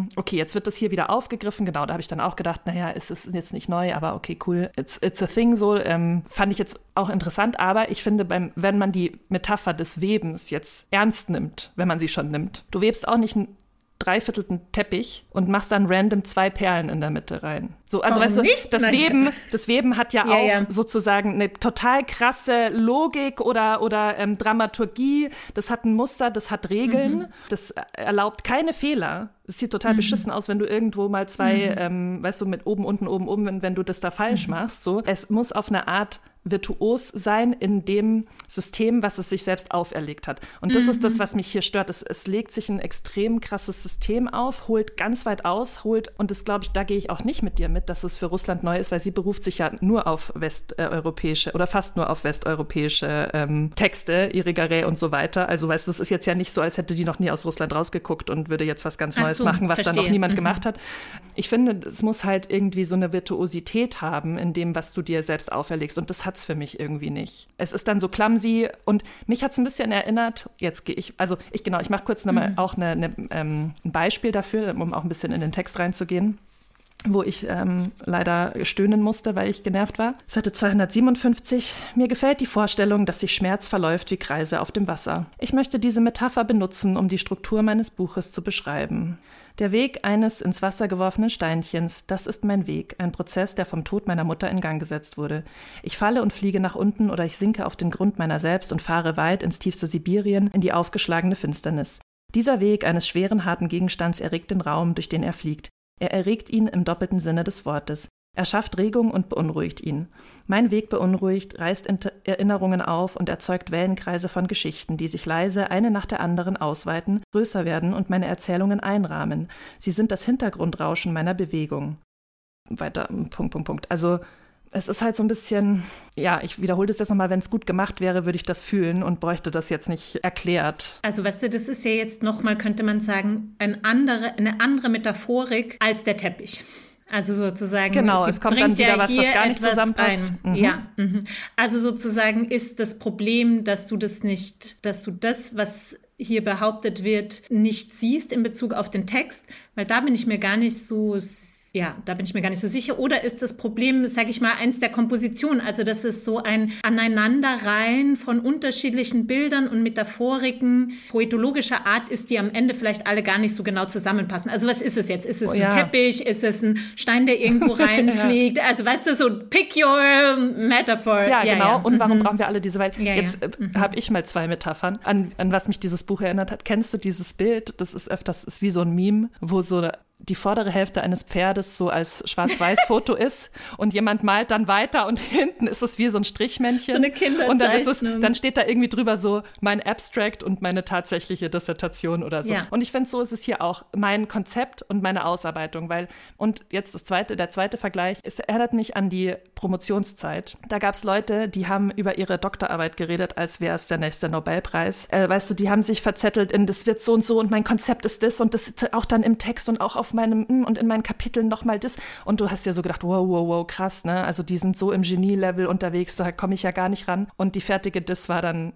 Speaker 2: ähm, okay, jetzt wird das hier wieder aufgegriffen. Genau, da habe ich dann auch gedacht, naja, es ist jetzt nicht neu, aber okay, cool. It's, it's a thing so. Ähm, fand ich jetzt auch interessant, aber ich finde, beim, wenn man die Metapher des Webens jetzt ernst nimmt, wenn man sie schon nimmt, du webst auch nicht ein dreiviertelten Teppich und machst dann random zwei Perlen in der Mitte rein. So, also
Speaker 1: Warum
Speaker 2: weißt du,
Speaker 1: nicht?
Speaker 2: das
Speaker 1: Nein,
Speaker 2: Weben, das Weben hat ja,
Speaker 1: ja
Speaker 2: auch
Speaker 1: ja.
Speaker 2: sozusagen eine total krasse Logik oder, oder ähm, Dramaturgie. Das hat ein Muster, das hat Regeln, mhm. das erlaubt keine Fehler. Es sieht total mhm. beschissen aus, wenn du irgendwo mal zwei, mhm. ähm, weißt du, mit oben, unten, oben, oben, wenn, wenn du das da falsch mhm. machst. So. Es muss auf eine Art virtuos sein in dem System, was es sich selbst auferlegt hat. Und das mhm. ist das, was mich hier stört. Es, es legt sich ein extrem krasses System auf, holt ganz weit aus, holt, und das glaube ich, da gehe ich auch nicht mit dir mit, dass es für Russland neu ist, weil sie beruft sich ja nur auf westeuropäische oder fast nur auf westeuropäische ähm, Texte, Irigaray und so weiter. Also weißt du, es ist jetzt ja nicht so, als hätte die noch nie aus Russland rausgeguckt und würde jetzt was ganz Neues so, machen, was verstehe. da noch niemand mhm. gemacht hat. Ich finde, es muss halt irgendwie so eine Virtuosität haben in dem, was du dir selbst auferlegst. Und das hat es für mich irgendwie nicht. Es ist dann so clumsy und mich hat es ein bisschen erinnert, jetzt gehe ich, also ich genau, ich mache kurz nochmal mhm. auch eine, eine, ähm, ein Beispiel dafür, um auch ein bisschen in den Text reinzugehen, wo ich ähm, leider stöhnen musste, weil ich genervt war. Seite zweihundertsiebenundfünfzig. Mir gefällt die Vorstellung, dass sich Schmerz verläuft wie Kreise auf dem Wasser. Ich möchte diese Metapher benutzen, um die Struktur meines Buches zu beschreiben. Der Weg eines ins Wasser geworfenen Steinchens, das ist mein Weg, ein Prozess, der vom Tod meiner Mutter in Gang gesetzt wurde. Ich falle und fliege nach unten oder ich sinke auf den Grund meiner selbst und fahre weit ins tiefste Sibirien, in die aufgeschlagene Finsternis. Dieser Weg eines schweren, harten Gegenstands erregt den Raum, durch den er fliegt. Er erregt ihn im doppelten Sinne des Wortes. Er schafft Regung und beunruhigt ihn. Mein Weg beunruhigt, reißt Erinnerungen auf und erzeugt Wellenkreise von Geschichten, die sich leise eine nach der anderen ausweiten, größer werden und meine Erzählungen einrahmen. Sie sind das Hintergrundrauschen meiner Bewegung. Weiter, Punkt, Punkt, Punkt. Also es ist halt so ein bisschen, ja, ich wiederhole das jetzt nochmal, wenn es gut gemacht wäre, würde ich das fühlen und bräuchte das jetzt nicht erklärt.
Speaker 1: Also weißt du, das ist ja jetzt nochmal, könnte man sagen, ein andere, eine andere Metaphorik als der Teppich. Also sozusagen,
Speaker 2: genau, es kommt dann wieder ja was, was gar nicht zusammenpasst.
Speaker 1: Mhm. Ja, mhm. Also sozusagen ist das Problem, dass du das nicht, dass du das, was hier behauptet wird, nicht siehst in Bezug auf den Text, weil da bin ich mir gar nicht so Ja, da bin ich mir gar nicht so sicher. Oder ist das Problem, sage ich mal, eins der Komposition? Also das ist so ein Aneinanderreihen von unterschiedlichen Bildern und Metaphoriken poetologischer Art ist, die am Ende vielleicht alle gar nicht so genau zusammenpassen. Also was ist es jetzt? Ist es oh, ja. ein Teppich? Ist es ein Stein, der irgendwo reinfliegt? ja. Also weißt du, so pick your metaphor.
Speaker 2: Ja, ja genau. Ja. Und warum mhm. brauchen wir alle diese Welt?
Speaker 1: Ja,
Speaker 2: jetzt
Speaker 1: ja.
Speaker 2: äh,
Speaker 1: mhm.
Speaker 2: habe ich mal zwei Metaphern, an, an was mich dieses Buch erinnert hat. Kennst du dieses Bild? Das ist öfters ist wie so ein Meme, wo so die vordere Hälfte eines Pferdes so als Schwarz-Weiß-Foto ist und jemand malt dann weiter und hinten ist es wie so ein Strichmännchen.
Speaker 1: So eine Kinderzeichnung.
Speaker 2: Und dann, ist es, dann steht da irgendwie drüber so mein Abstract und meine tatsächliche Dissertation oder so. Ja. Und ich finde, so ist es hier auch. Mein Konzept und meine Ausarbeitung, weil, und jetzt das zweite, der zweite Vergleich, es erinnert mich an die Promotionszeit. Da gab es Leute, die haben über ihre Doktorarbeit geredet, als wäre es der nächste Nobelpreis. Äh, weißt du, die haben sich verzettelt in, das wird so und so und mein Konzept ist das und das ist auch dann im Text und auch auf meinem und in meinen Kapiteln nochmal das. Und du hast ja so gedacht, wow, wow, wow, krass, ne? Also die sind so im Genie-Level unterwegs, da komme ich ja gar nicht ran. Und die fertige Diss war dann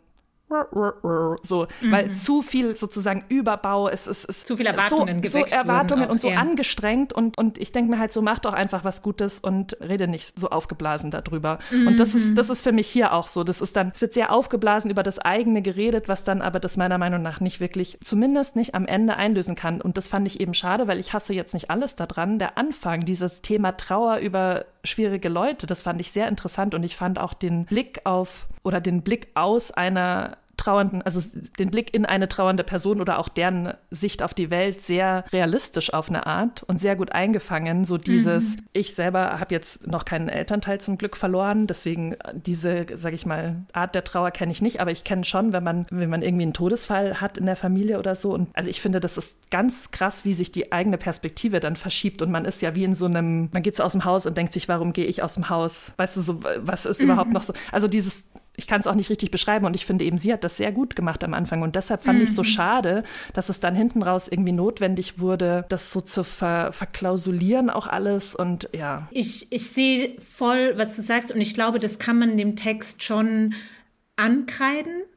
Speaker 2: so, mhm. weil zu viel sozusagen Überbau, es ist, ist
Speaker 1: zu viele Erwartungen
Speaker 2: so,
Speaker 1: geweckt
Speaker 2: so Erwartungen
Speaker 1: auch,
Speaker 2: und so
Speaker 1: ja.
Speaker 2: angestrengt und, und ich denke mir halt so, mach doch einfach was Gutes und rede nicht so aufgeblasen darüber. Mhm. Und das ist, das ist für mich hier auch so, das ist dann, es wird sehr aufgeblasen über das eigene geredet, was dann aber das meiner Meinung nach nicht wirklich, zumindest nicht am Ende einlösen kann und das fand ich eben schade, weil ich hasse jetzt nicht alles daran. Der Anfang, dieses Thema Trauer über schwierige Leute, das fand ich sehr interessant und ich fand auch den Blick auf oder den Blick aus einer trauernden, also den Blick in eine trauernde Person oder auch deren Sicht auf die Welt sehr realistisch auf eine Art und sehr gut eingefangen. So dieses, mhm. ich selber habe jetzt noch keinen Elternteil zum Glück verloren, deswegen diese, sage ich mal, Art der Trauer kenne ich nicht, aber ich kenne schon, wenn man, wenn man irgendwie einen Todesfall hat in der Familie oder so. Und also ich finde, das ist ganz krass, wie sich die eigene Perspektive dann verschiebt und man ist ja wie in so einem, man geht so aus dem Haus und denkt sich, warum gehe ich aus dem Haus? Weißt du, so, was ist mhm. überhaupt noch so? Also dieses Ich kann es auch nicht richtig beschreiben und ich finde eben, sie hat das sehr gut gemacht am Anfang und deshalb fand mhm. ich es so schade, dass es dann hinten raus irgendwie notwendig wurde, das so zu ver- verklausulieren auch alles und ja.
Speaker 1: Ich, ich sehe voll, was du sagst und ich glaube, das kann man dem Text schon ankreiden,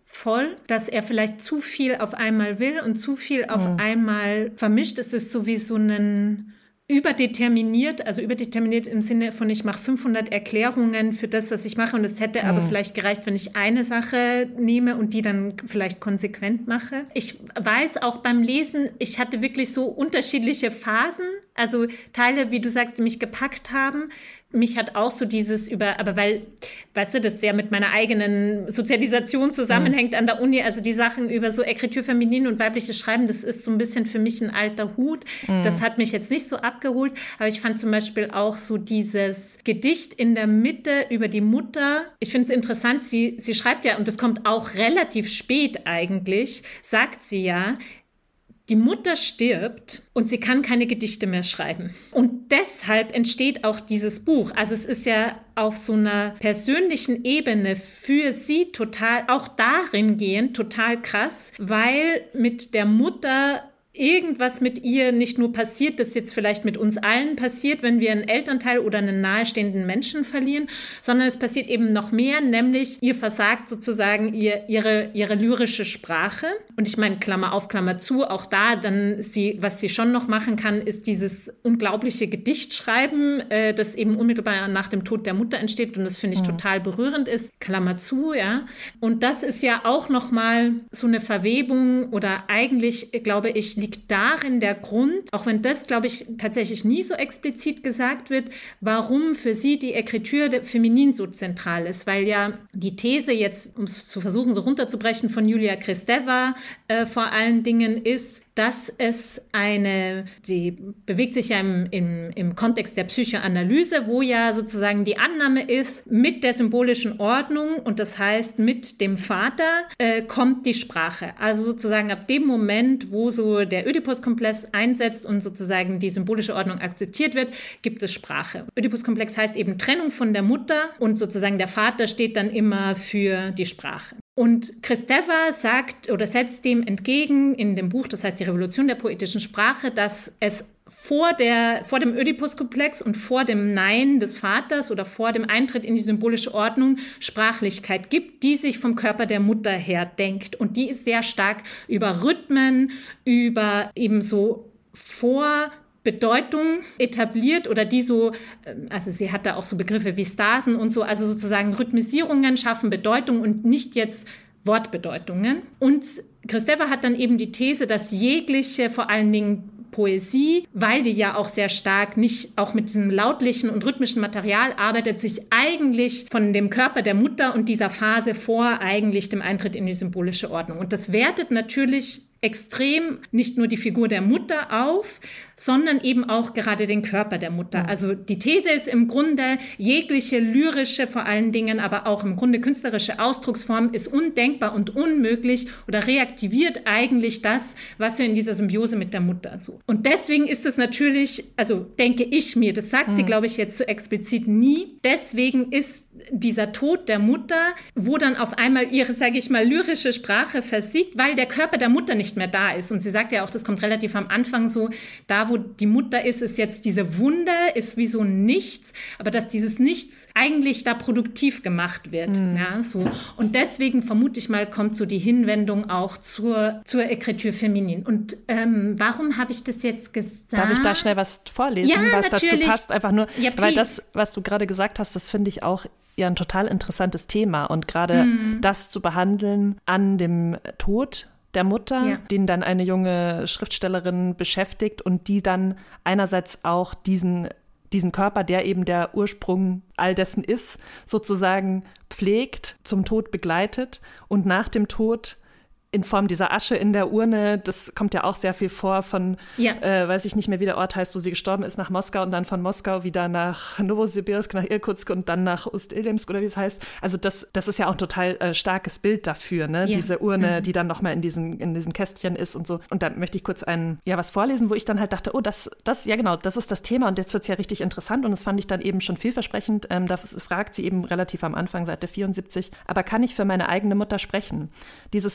Speaker 1: voll, dass er vielleicht zu viel auf einmal will und zu viel auf mhm. einmal vermischt. Es ist so wie so ein überdeterminiert, also überdeterminiert im Sinne von, ich mache fünfhundert Erklärungen für das, was ich mache und es hätte mhm. aber vielleicht gereicht, wenn ich eine Sache nehme und die dann vielleicht konsequent mache. Ich weiß auch beim Lesen, ich hatte wirklich so unterschiedliche Phasen, also Teile, wie du sagst, die mich gepackt haben. Mich hat auch so dieses über, aber weil, weißt du, das sehr mit meiner eigenen Sozialisation zusammenhängt mhm. an der Uni, also die Sachen über so Écriture féminine und weibliches Schreiben, das ist so ein bisschen für mich ein alter Hut. Mhm. Das hat mich jetzt nicht so abgeholt, aber ich fand zum Beispiel auch so dieses Gedicht in der Mitte über die Mutter. Ich finde es interessant, sie, sie schreibt ja, und das kommt auch relativ spät eigentlich, sagt sie ja, die Mutter stirbt und sie kann keine Gedichte mehr schreiben. Und deshalb entsteht auch dieses Buch. Also es ist ja auf so einer persönlichen Ebene für sie total, auch darin gehend, total krass, weil mit der Mutter irgendwas mit ihr nicht nur passiert, das jetzt vielleicht mit uns allen passiert, wenn wir einen Elternteil oder einen nahestehenden Menschen verlieren, sondern es passiert eben noch mehr, nämlich ihr versagt sozusagen ihr, ihre, ihre lyrische Sprache. Und ich meine, Klammer auf, Klammer zu, auch da dann sie, was sie schon noch machen kann, ist dieses unglaubliche Gedicht schreiben, äh, das eben unmittelbar nach dem Tod der Mutter entsteht und das finde ich mhm. total berührend ist, Klammer zu, ja. Und das ist ja auch nochmal so eine Verwebung oder eigentlich, glaube ich, liegt darin der Grund, auch wenn das, glaube ich, tatsächlich nie so explizit gesagt wird, warum für sie die Écriture féminine so zentral ist, weil ja die These jetzt, um es zu versuchen, so runterzubrechen, von Julia Kristeva äh, vor allen Dingen ist, dass es eine, sie bewegt sich ja im, im, im Kontext der Psychoanalyse, wo ja sozusagen die Annahme ist, mit der symbolischen Ordnung und das heißt mit dem Vater äh, kommt die Sprache. Also sozusagen ab dem Moment, wo so der Oedipus-Komplex einsetzt und sozusagen die symbolische Ordnung akzeptiert wird, gibt es Sprache. Oedipus-Komplex heißt eben Trennung von der Mutter und sozusagen der Vater steht dann immer für die Sprache. Und Kristeva sagt oder setzt dem entgegen in dem Buch, das heißt die Revolution der poetischen Sprache, dass es vor, der, vor dem Oedipus-Komplex und vor dem Nein des Vaters oder vor dem Eintritt in die symbolische Ordnung Sprachlichkeit gibt, die sich vom Körper der Mutter her denkt. Und die ist sehr stark über Rhythmen, über eben so vor Bedeutung etabliert oder die so, also sie hat da auch so Begriffe wie Stasen und so, also sozusagen Rhythmisierungen schaffen Bedeutung und nicht jetzt Wortbedeutungen. Und Kristeva hat dann eben die These, dass jegliche, vor allen Dingen Poesie, weil die ja auch sehr stark nicht auch mit diesem lautlichen und rhythmischen Material arbeitet, sich eigentlich von dem Körper der Mutter und dieser Phase vor eigentlich dem Eintritt in die symbolische Ordnung. Und das wertet natürlich extrem nicht nur die Figur der Mutter auf, sondern eben auch gerade den Körper der Mutter. Also die These ist im Grunde, jegliche lyrische, vor allen Dingen, aber auch im Grunde künstlerische Ausdrucksform ist undenkbar und unmöglich oder reaktiviert eigentlich das, was wir in dieser Symbiose mit der Mutter suchen. Und deswegen ist es natürlich, also denke ich mir, das sagt mhm. sie, glaube ich, jetzt so explizit nie, deswegen ist dieser Tod der Mutter, wo dann auf einmal ihre, sage ich mal, lyrische Sprache versiegt, weil der Körper der Mutter nicht mehr da ist. Und sie sagt ja auch, das kommt relativ am Anfang so, da wo die Mutter ist, ist jetzt diese Wunde, ist wie so Nichts, aber dass dieses Nichts eigentlich da produktiv gemacht wird. Mhm. Ja, so. Und deswegen vermute ich mal, kommt so die Hinwendung auch zur, zur Écriture féminine. Und ähm, warum habe ich das jetzt gesagt?
Speaker 2: Darf ich da schnell was vorlesen,
Speaker 1: ja,
Speaker 2: was
Speaker 1: natürlich.
Speaker 2: dazu passt? Einfach nur,
Speaker 1: ja,
Speaker 2: weil das, was du gerade gesagt hast, das finde ich auch ja ein total interessantes Thema. Und gerade mhm. das zu behandeln an dem Tod der Mutter, ja. den dann eine junge Schriftstellerin beschäftigt und die dann einerseits auch diesen, diesen Körper, der eben der Ursprung all dessen ist, sozusagen pflegt, zum Tod begleitet und nach dem Tod in Form dieser Asche in der Urne, das kommt ja auch sehr viel vor von, ja. äh, weiß ich nicht mehr, wie der Ort heißt, wo sie gestorben ist, nach Moskau und dann von Moskau wieder nach Novosibirsk, nach Irkutsk und dann nach Ust-Illimsk oder wie es heißt. Also das, das ist ja auch ein total äh, starkes Bild dafür, ne? Ja. Diese Urne, mhm. die dann nochmal in diesen, in diesen Kästchen ist und so. Und da möchte ich kurz ein, ja, was vorlesen, wo ich dann halt dachte, oh, das, das, ja genau, das ist das Thema und jetzt wird es ja richtig interessant und das fand ich dann eben schon vielversprechend. Ähm, da fragt sie eben relativ am Anfang, Seite vierundsiebzig, aber kann ich für meine eigene Mutter sprechen? Dieses moralische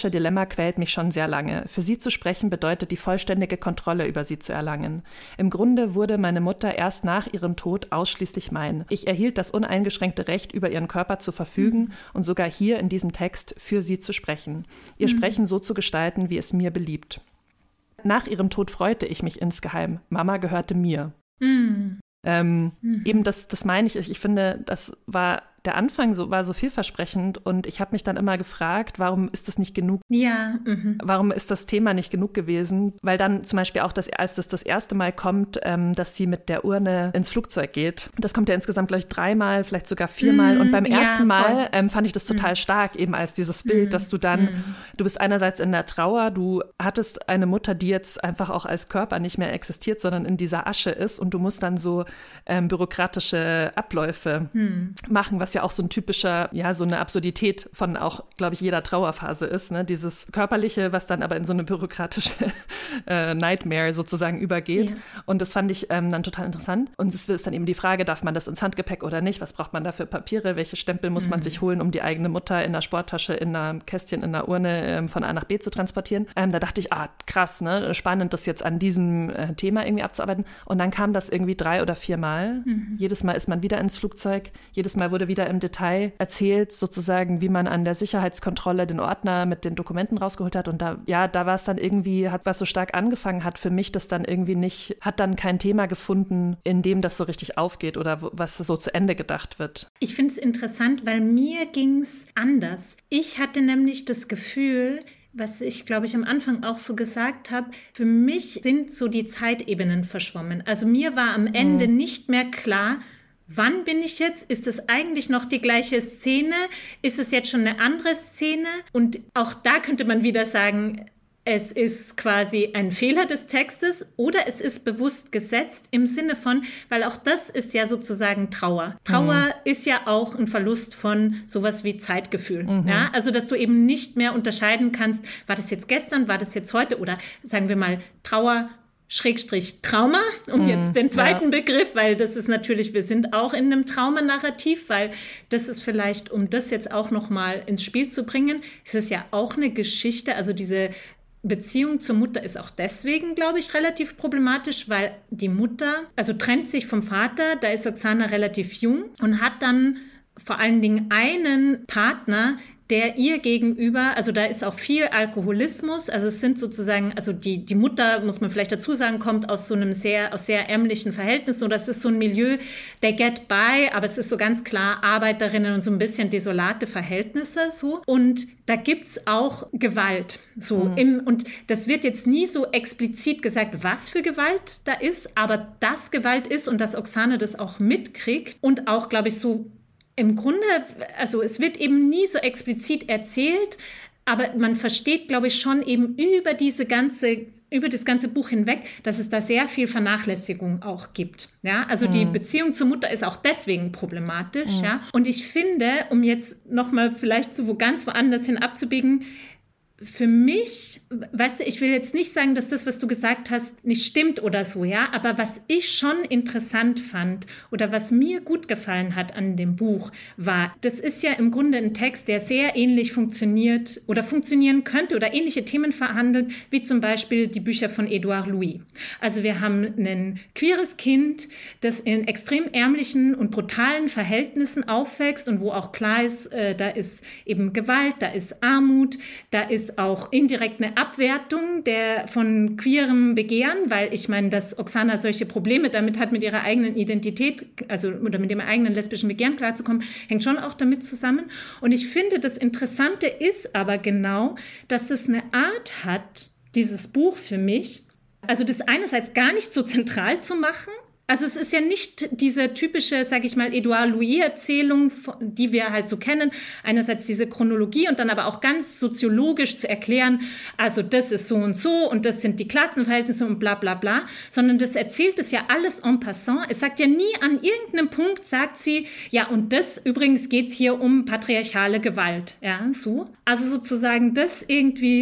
Speaker 2: moralische Dilemma quält mich schon sehr lange. Für sie zu sprechen bedeutet, die vollständige Kontrolle über sie zu erlangen. Im Grunde wurde meine Mutter erst nach ihrem Tod ausschließlich mein. Ich erhielt das uneingeschränkte Recht, über ihren Körper zu verfügen mhm. und sogar hier in diesem Text für sie zu sprechen. Ihr mhm. Sprechen so zu gestalten, wie es mir beliebt. Nach ihrem Tod freute ich mich insgeheim. Mama gehörte mir. Mhm. Ähm, mhm. Eben das, das meine ich. Ich finde, das war der Anfang so, war so vielversprechend und ich habe mich dann immer gefragt, warum ist das nicht genug?
Speaker 1: Ja. Mhm.
Speaker 2: Warum ist das Thema nicht genug gewesen? Weil dann zum Beispiel auch, das, als das das erste Mal kommt, ähm, dass sie mit der Urne ins Flugzeug geht. Das kommt ja insgesamt gleich dreimal, vielleicht sogar viermal. Mhm. Und beim ersten ja, Mal ähm, fand ich das total mhm. stark, eben als dieses Bild, mhm. dass du dann, mhm. du bist einerseits in der Trauer, du hattest eine Mutter, die jetzt einfach auch als Körper nicht mehr existiert, sondern in dieser Asche ist und du musst dann so ähm, bürokratische Abläufe mhm. machen, was ja auch so ein typischer, ja, so eine Absurdität von auch, glaube ich, jeder Trauerphase ist, ne? Dieses Körperliche, was dann aber in so eine bürokratische äh, Nightmare sozusagen übergeht. Ja. Und das fand ich ähm, dann total interessant. Und es ist dann eben die Frage, darf man das ins Handgepäck oder nicht? Was braucht man da für Papiere? Welche Stempel muss mhm. man sich holen, um die eigene Mutter in einer Sporttasche, in einem Kästchen, in einer Urne ähm, von A nach B zu transportieren? Ähm, da dachte ich, ah, krass, ne? Spannend, das jetzt an diesem äh, Thema irgendwie abzuarbeiten. Und dann kam das irgendwie drei oder vier Mal. Mhm. Jedes Mal ist man wieder ins Flugzeug. Jedes Mal wurde wieder im Detail erzählt, sozusagen, wie man an der Sicherheitskontrolle den Ordner mit den Dokumenten rausgeholt hat. Und da, ja, da war es dann irgendwie, hat was so stark angefangen hat für mich, das dann irgendwie nicht, hat dann kein Thema gefunden, in dem das so richtig aufgeht oder was so zu Ende gedacht wird.
Speaker 1: Ich finde es interessant, weil mir ging es anders. Ich hatte nämlich das Gefühl, was ich, glaube ich, am Anfang auch so gesagt habe, für mich sind so die Zeitebenen verschwommen. Also mir war am Ende mhm. nicht mehr klar, wann bin ich jetzt? Ist es eigentlich noch die gleiche Szene? Ist es jetzt schon eine andere Szene? Und auch da könnte man wieder sagen, es ist quasi ein Fehler des Textes oder es ist bewusst gesetzt im Sinne von, weil auch das ist ja sozusagen Trauer. Trauer mhm. ist ja auch ein Verlust von sowas wie Zeitgefühl. Mhm. Ja? Also, dass du eben nicht mehr unterscheiden kannst, war das jetzt gestern, war das jetzt heute oder sagen wir mal Trauer Schrägstrich Trauma, um mm, jetzt den zweiten ja. Begriff, weil das ist natürlich, wir sind auch in einem Traumanarrativ, weil das ist vielleicht, um das jetzt auch nochmal ins Spiel zu bringen, es ist ja auch eine Geschichte, also diese Beziehung zur Mutter ist auch deswegen, glaube ich, relativ problematisch, weil die Mutter, also trennt sich vom Vater, da ist Oksana relativ jung und hat dann vor allen Dingen einen Partner, der ihr gegenüber, also da ist auch viel Alkoholismus, also es sind sozusagen, also die, die Mutter, muss man vielleicht dazu sagen, kommt aus so einem sehr, aus sehr ärmlichen Verhältnissen oder es ist so ein Milieu, they get by, aber es ist so ganz klar Arbeiterinnen und so ein bisschen desolate Verhältnisse so und da gibt's auch Gewalt so mhm. im, und das wird jetzt nie so explizit gesagt, was für Gewalt da ist, aber dass Gewalt ist und dass Oksana das auch mitkriegt und auch, glaube ich, so im Grunde, also es wird eben nie so explizit erzählt, aber man versteht, glaube ich, schon eben über diese ganze, über das ganze Buch hinweg, dass es da sehr viel Vernachlässigung auch gibt. Ja, also mhm. die Beziehung zur Mutter ist auch deswegen problematisch. Mhm. Ja, und ich finde, um jetzt nochmal vielleicht so wo ganz woanders hin abzubiegen, für mich, weißt du, ich will jetzt nicht sagen, dass das, was du gesagt hast, nicht stimmt oder so, ja, aber was ich schon interessant fand oder was mir gut gefallen hat an dem Buch war, das ist ja im Grunde ein Text, der sehr ähnlich funktioniert oder funktionieren könnte oder ähnliche Themen verhandelt, wie zum Beispiel die Bücher von Édouard Louis. Also wir haben ein queeres Kind, das in extrem ärmlichen und brutalen Verhältnissen aufwächst und wo auch klar ist, äh, da ist eben Gewalt, da ist Armut, da ist auch indirekt eine Abwertung der von queerem Begehren, weil ich meine, dass Oksana solche Probleme damit hat, mit ihrer eigenen Identität, also oder mit dem eigenen lesbischen Begehren klarzukommen, hängt schon auch damit zusammen. Und ich finde, das Interessante ist aber genau, dass das eine Art hat, dieses Buch für mich, also das einerseits gar nicht so zentral zu machen. Also es ist ja nicht diese typische, sage ich mal, Édouard Louis-Erzählung, die wir halt so kennen. Einerseits diese Chronologie und dann aber auch ganz soziologisch zu erklären, also das ist so und so und das sind die Klassenverhältnisse und bla bla bla, sondern das erzählt es ja alles en passant. Es sagt ja nie an irgendeinem Punkt, sagt sie, ja und das übrigens geht's hier um patriarchale Gewalt. Ja, so. Also sozusagen das irgendwie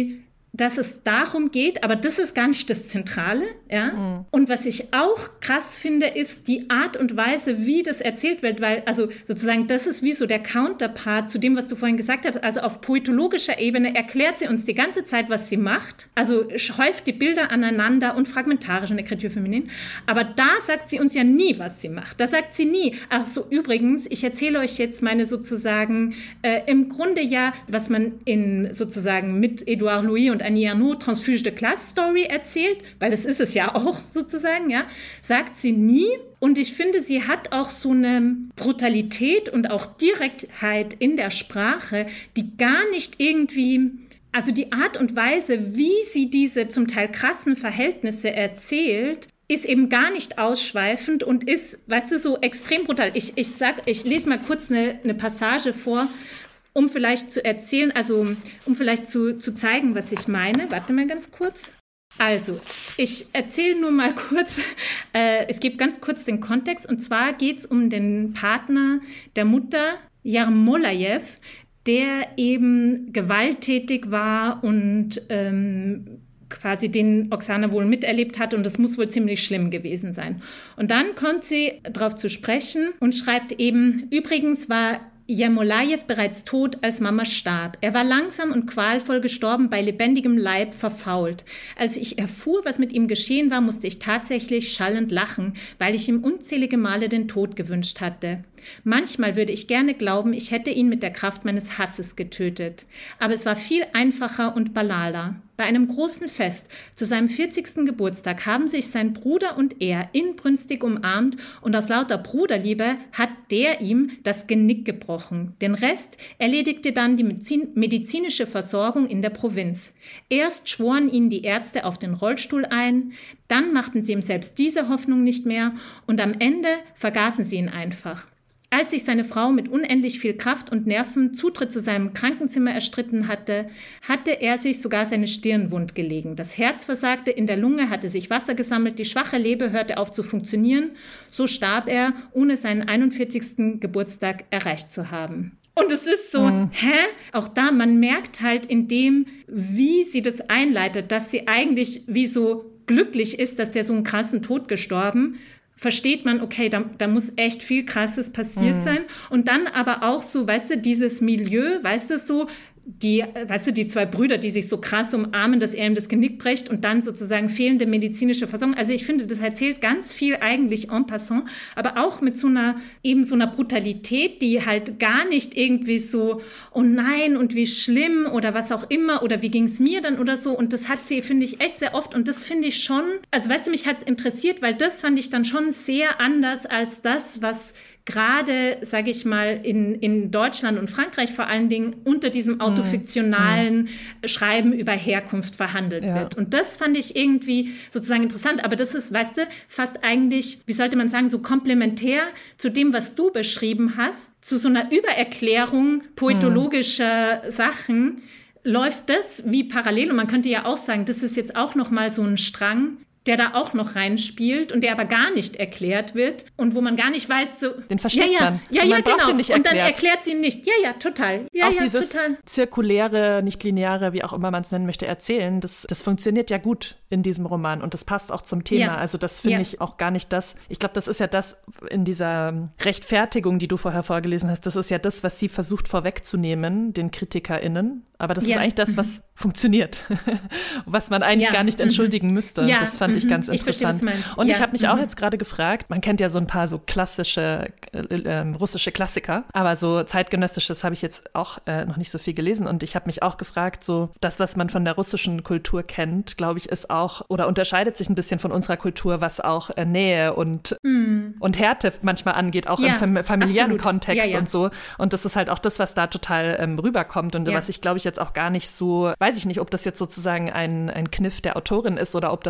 Speaker 1: dass es darum geht, aber das ist gar nicht das Zentrale. Ja? Mhm. Und was ich auch krass finde, ist die Art und Weise, wie das erzählt wird, weil also sozusagen das ist wie so der Counterpart zu dem, was du vorhin gesagt hast. Also auf poetologischer Ebene erklärt sie uns die ganze Zeit, was sie macht. Also häuft die Bilder aneinander und fragmentarisch in Écriture féminine. Aber da sagt sie uns ja nie, was sie macht. Da sagt sie nie, ach so, übrigens, ich erzähle euch jetzt meine sozusagen äh, im Grunde ja, was man in sozusagen mit Édouard Louis und Annie Ernaux Transfuge de Classe Story erzählt, weil das ist es ja auch sozusagen, ja, sagt sie nie. Und ich finde, sie hat auch so eine Brutalität und auch Direktheit in der Sprache, die gar nicht irgendwie, also die Art und Weise, wie sie diese zum Teil krassen Verhältnisse erzählt, ist eben gar nicht ausschweifend und ist, weißt du, so extrem brutal. Ich, ich sag, ich lese mal kurz eine, eine Passage vor, um vielleicht zu erzählen, also um vielleicht zu, zu zeigen, was ich meine. Warte mal ganz kurz. Also, ich erzähle nur mal kurz, äh, ich gebe ganz kurz den Kontext, und zwar geht es um den Partner der Mutter, Jarmolajew, der eben gewalttätig war und ähm, quasi den Oksana wohl miterlebt hat, und das muss wohl ziemlich schlimm gewesen sein. Und dann kommt sie darauf zu sprechen und schreibt eben, übrigens war Jermolajew bereits tot, als Mama starb. Er war langsam und qualvoll gestorben, bei lebendigem Leib verfault. Als ich erfuhr, was mit ihm geschehen war, musste ich tatsächlich schallend lachen, weil ich ihm unzählige Male den Tod gewünscht hatte. Manchmal würde ich gerne glauben, ich hätte ihn mit der Kraft meines Hasses getötet. Aber es war viel einfacher und banaler. Bei einem großen Fest, zu seinem vierzigsten Geburtstag, haben sich sein Bruder und er inbrünstig umarmt, und aus lauter Bruderliebe hat der ihm das Genick gebrochen. Den Rest erledigte dann die medizinische Versorgung in der Provinz. Erst schworen ihnen die Ärzte auf den Rollstuhl ein, dann machten sie ihm selbst diese Hoffnung nicht mehr, und am Ende vergaßen sie ihn einfach. Als sich seine Frau mit unendlich viel Kraft und Nerven Zutritt zu seinem Krankenzimmer erstritten hatte, hatte er sich sogar seine Stirn wund gelegen. Das Herz versagte, in der Lunge hatte sich Wasser gesammelt, die schwache Leber hörte auf zu funktionieren. So starb er, ohne seinen einundvierzigsten Geburtstag erreicht zu haben. Und es ist so, mhm. hä? Auch da, man merkt halt in dem, wie sie das einleitet, dass sie eigentlich wie so glücklich ist, dass der so einen krassen Tod gestorben, versteht man, okay, da, da muss echt viel Krasses passiert mhm. sein. Und dann aber auch so, weißt du, dieses Milieu, weißt du, so, die, weißt du, die zwei Brüder, die sich so krass umarmen, dass er ihm das Genick bricht, und dann sozusagen fehlende medizinische Versorgung. Also ich finde, das erzählt ganz viel eigentlich en passant, aber auch mit so einer, eben so einer Brutalität, die halt gar nicht irgendwie so, oh nein, und wie schlimm oder was auch immer, oder wie ging's mir dann oder so. Und das hat sie, finde ich, echt sehr oft, und das finde ich schon, also weißt du, mich hat's interessiert, weil das fand ich dann schon sehr anders als das, was gerade, sage ich mal, in, in Deutschland und Frankreich vor allen Dingen unter diesem autofiktionalen mm. Schreiben über Herkunft verhandelt ja. wird. Und das fand ich irgendwie sozusagen interessant. Aber das ist, weißt du, fast eigentlich, wie sollte man sagen, so komplementär zu dem, was du beschrieben hast, zu so einer Übererklärung poetologischer mm. Sachen, läuft das wie parallel. Und man könnte ja auch sagen, das ist jetzt auch noch mal so ein Strang, der da auch noch reinspielt und der aber gar nicht erklärt wird und wo man gar nicht weiß, so...
Speaker 2: Den versteckt
Speaker 1: ja, ja,
Speaker 2: man.
Speaker 1: Ja,
Speaker 2: man
Speaker 1: ja, genau.
Speaker 2: Den nicht erklärt.
Speaker 1: Und dann erklärt sie ihn nicht. Ja, ja, total. Ja,
Speaker 2: auch
Speaker 1: ja,
Speaker 2: dieses
Speaker 1: total.
Speaker 2: zirkuläre, nicht lineare, wie auch immer man es nennen möchte, erzählen, das, das funktioniert ja gut in diesem Roman und das passt auch zum Thema. Ja. Also das finde ja. ich auch gar nicht das... Ich glaube, das ist ja das in dieser Rechtfertigung, die du vorher vorgelesen hast, das ist ja das, was sie versucht vorwegzunehmen, den KritikerInnen. Aber das ja. ist eigentlich das, was mhm. funktioniert, was man eigentlich ja. gar nicht entschuldigen mhm. müsste. Ja. Das fand mhm. ich ganz interessant. Ich verstehe, und ja. ich habe mich mhm. auch jetzt gerade gefragt, man kennt ja so ein paar so klassische äh, äh, russische Klassiker, aber so zeitgenössisches habe ich jetzt auch äh, noch nicht so viel gelesen. Und ich habe mich auch gefragt, so das, was man von der russischen Kultur kennt, glaube ich, ist auch oder unterscheidet sich ein bisschen von unserer Kultur, was auch äh, Nähe und, mhm. und Härte manchmal angeht, auch ja. im fam- familiären Absolut. Kontext ja, ja. und so. Und das ist halt auch das, was da total ähm, rüberkommt und ja. was ich, glaube ich, jetzt auch gar nicht so, weiß ich nicht, ob das jetzt sozusagen ein, ein Kniff der Autorin ist oder ob das auch einfach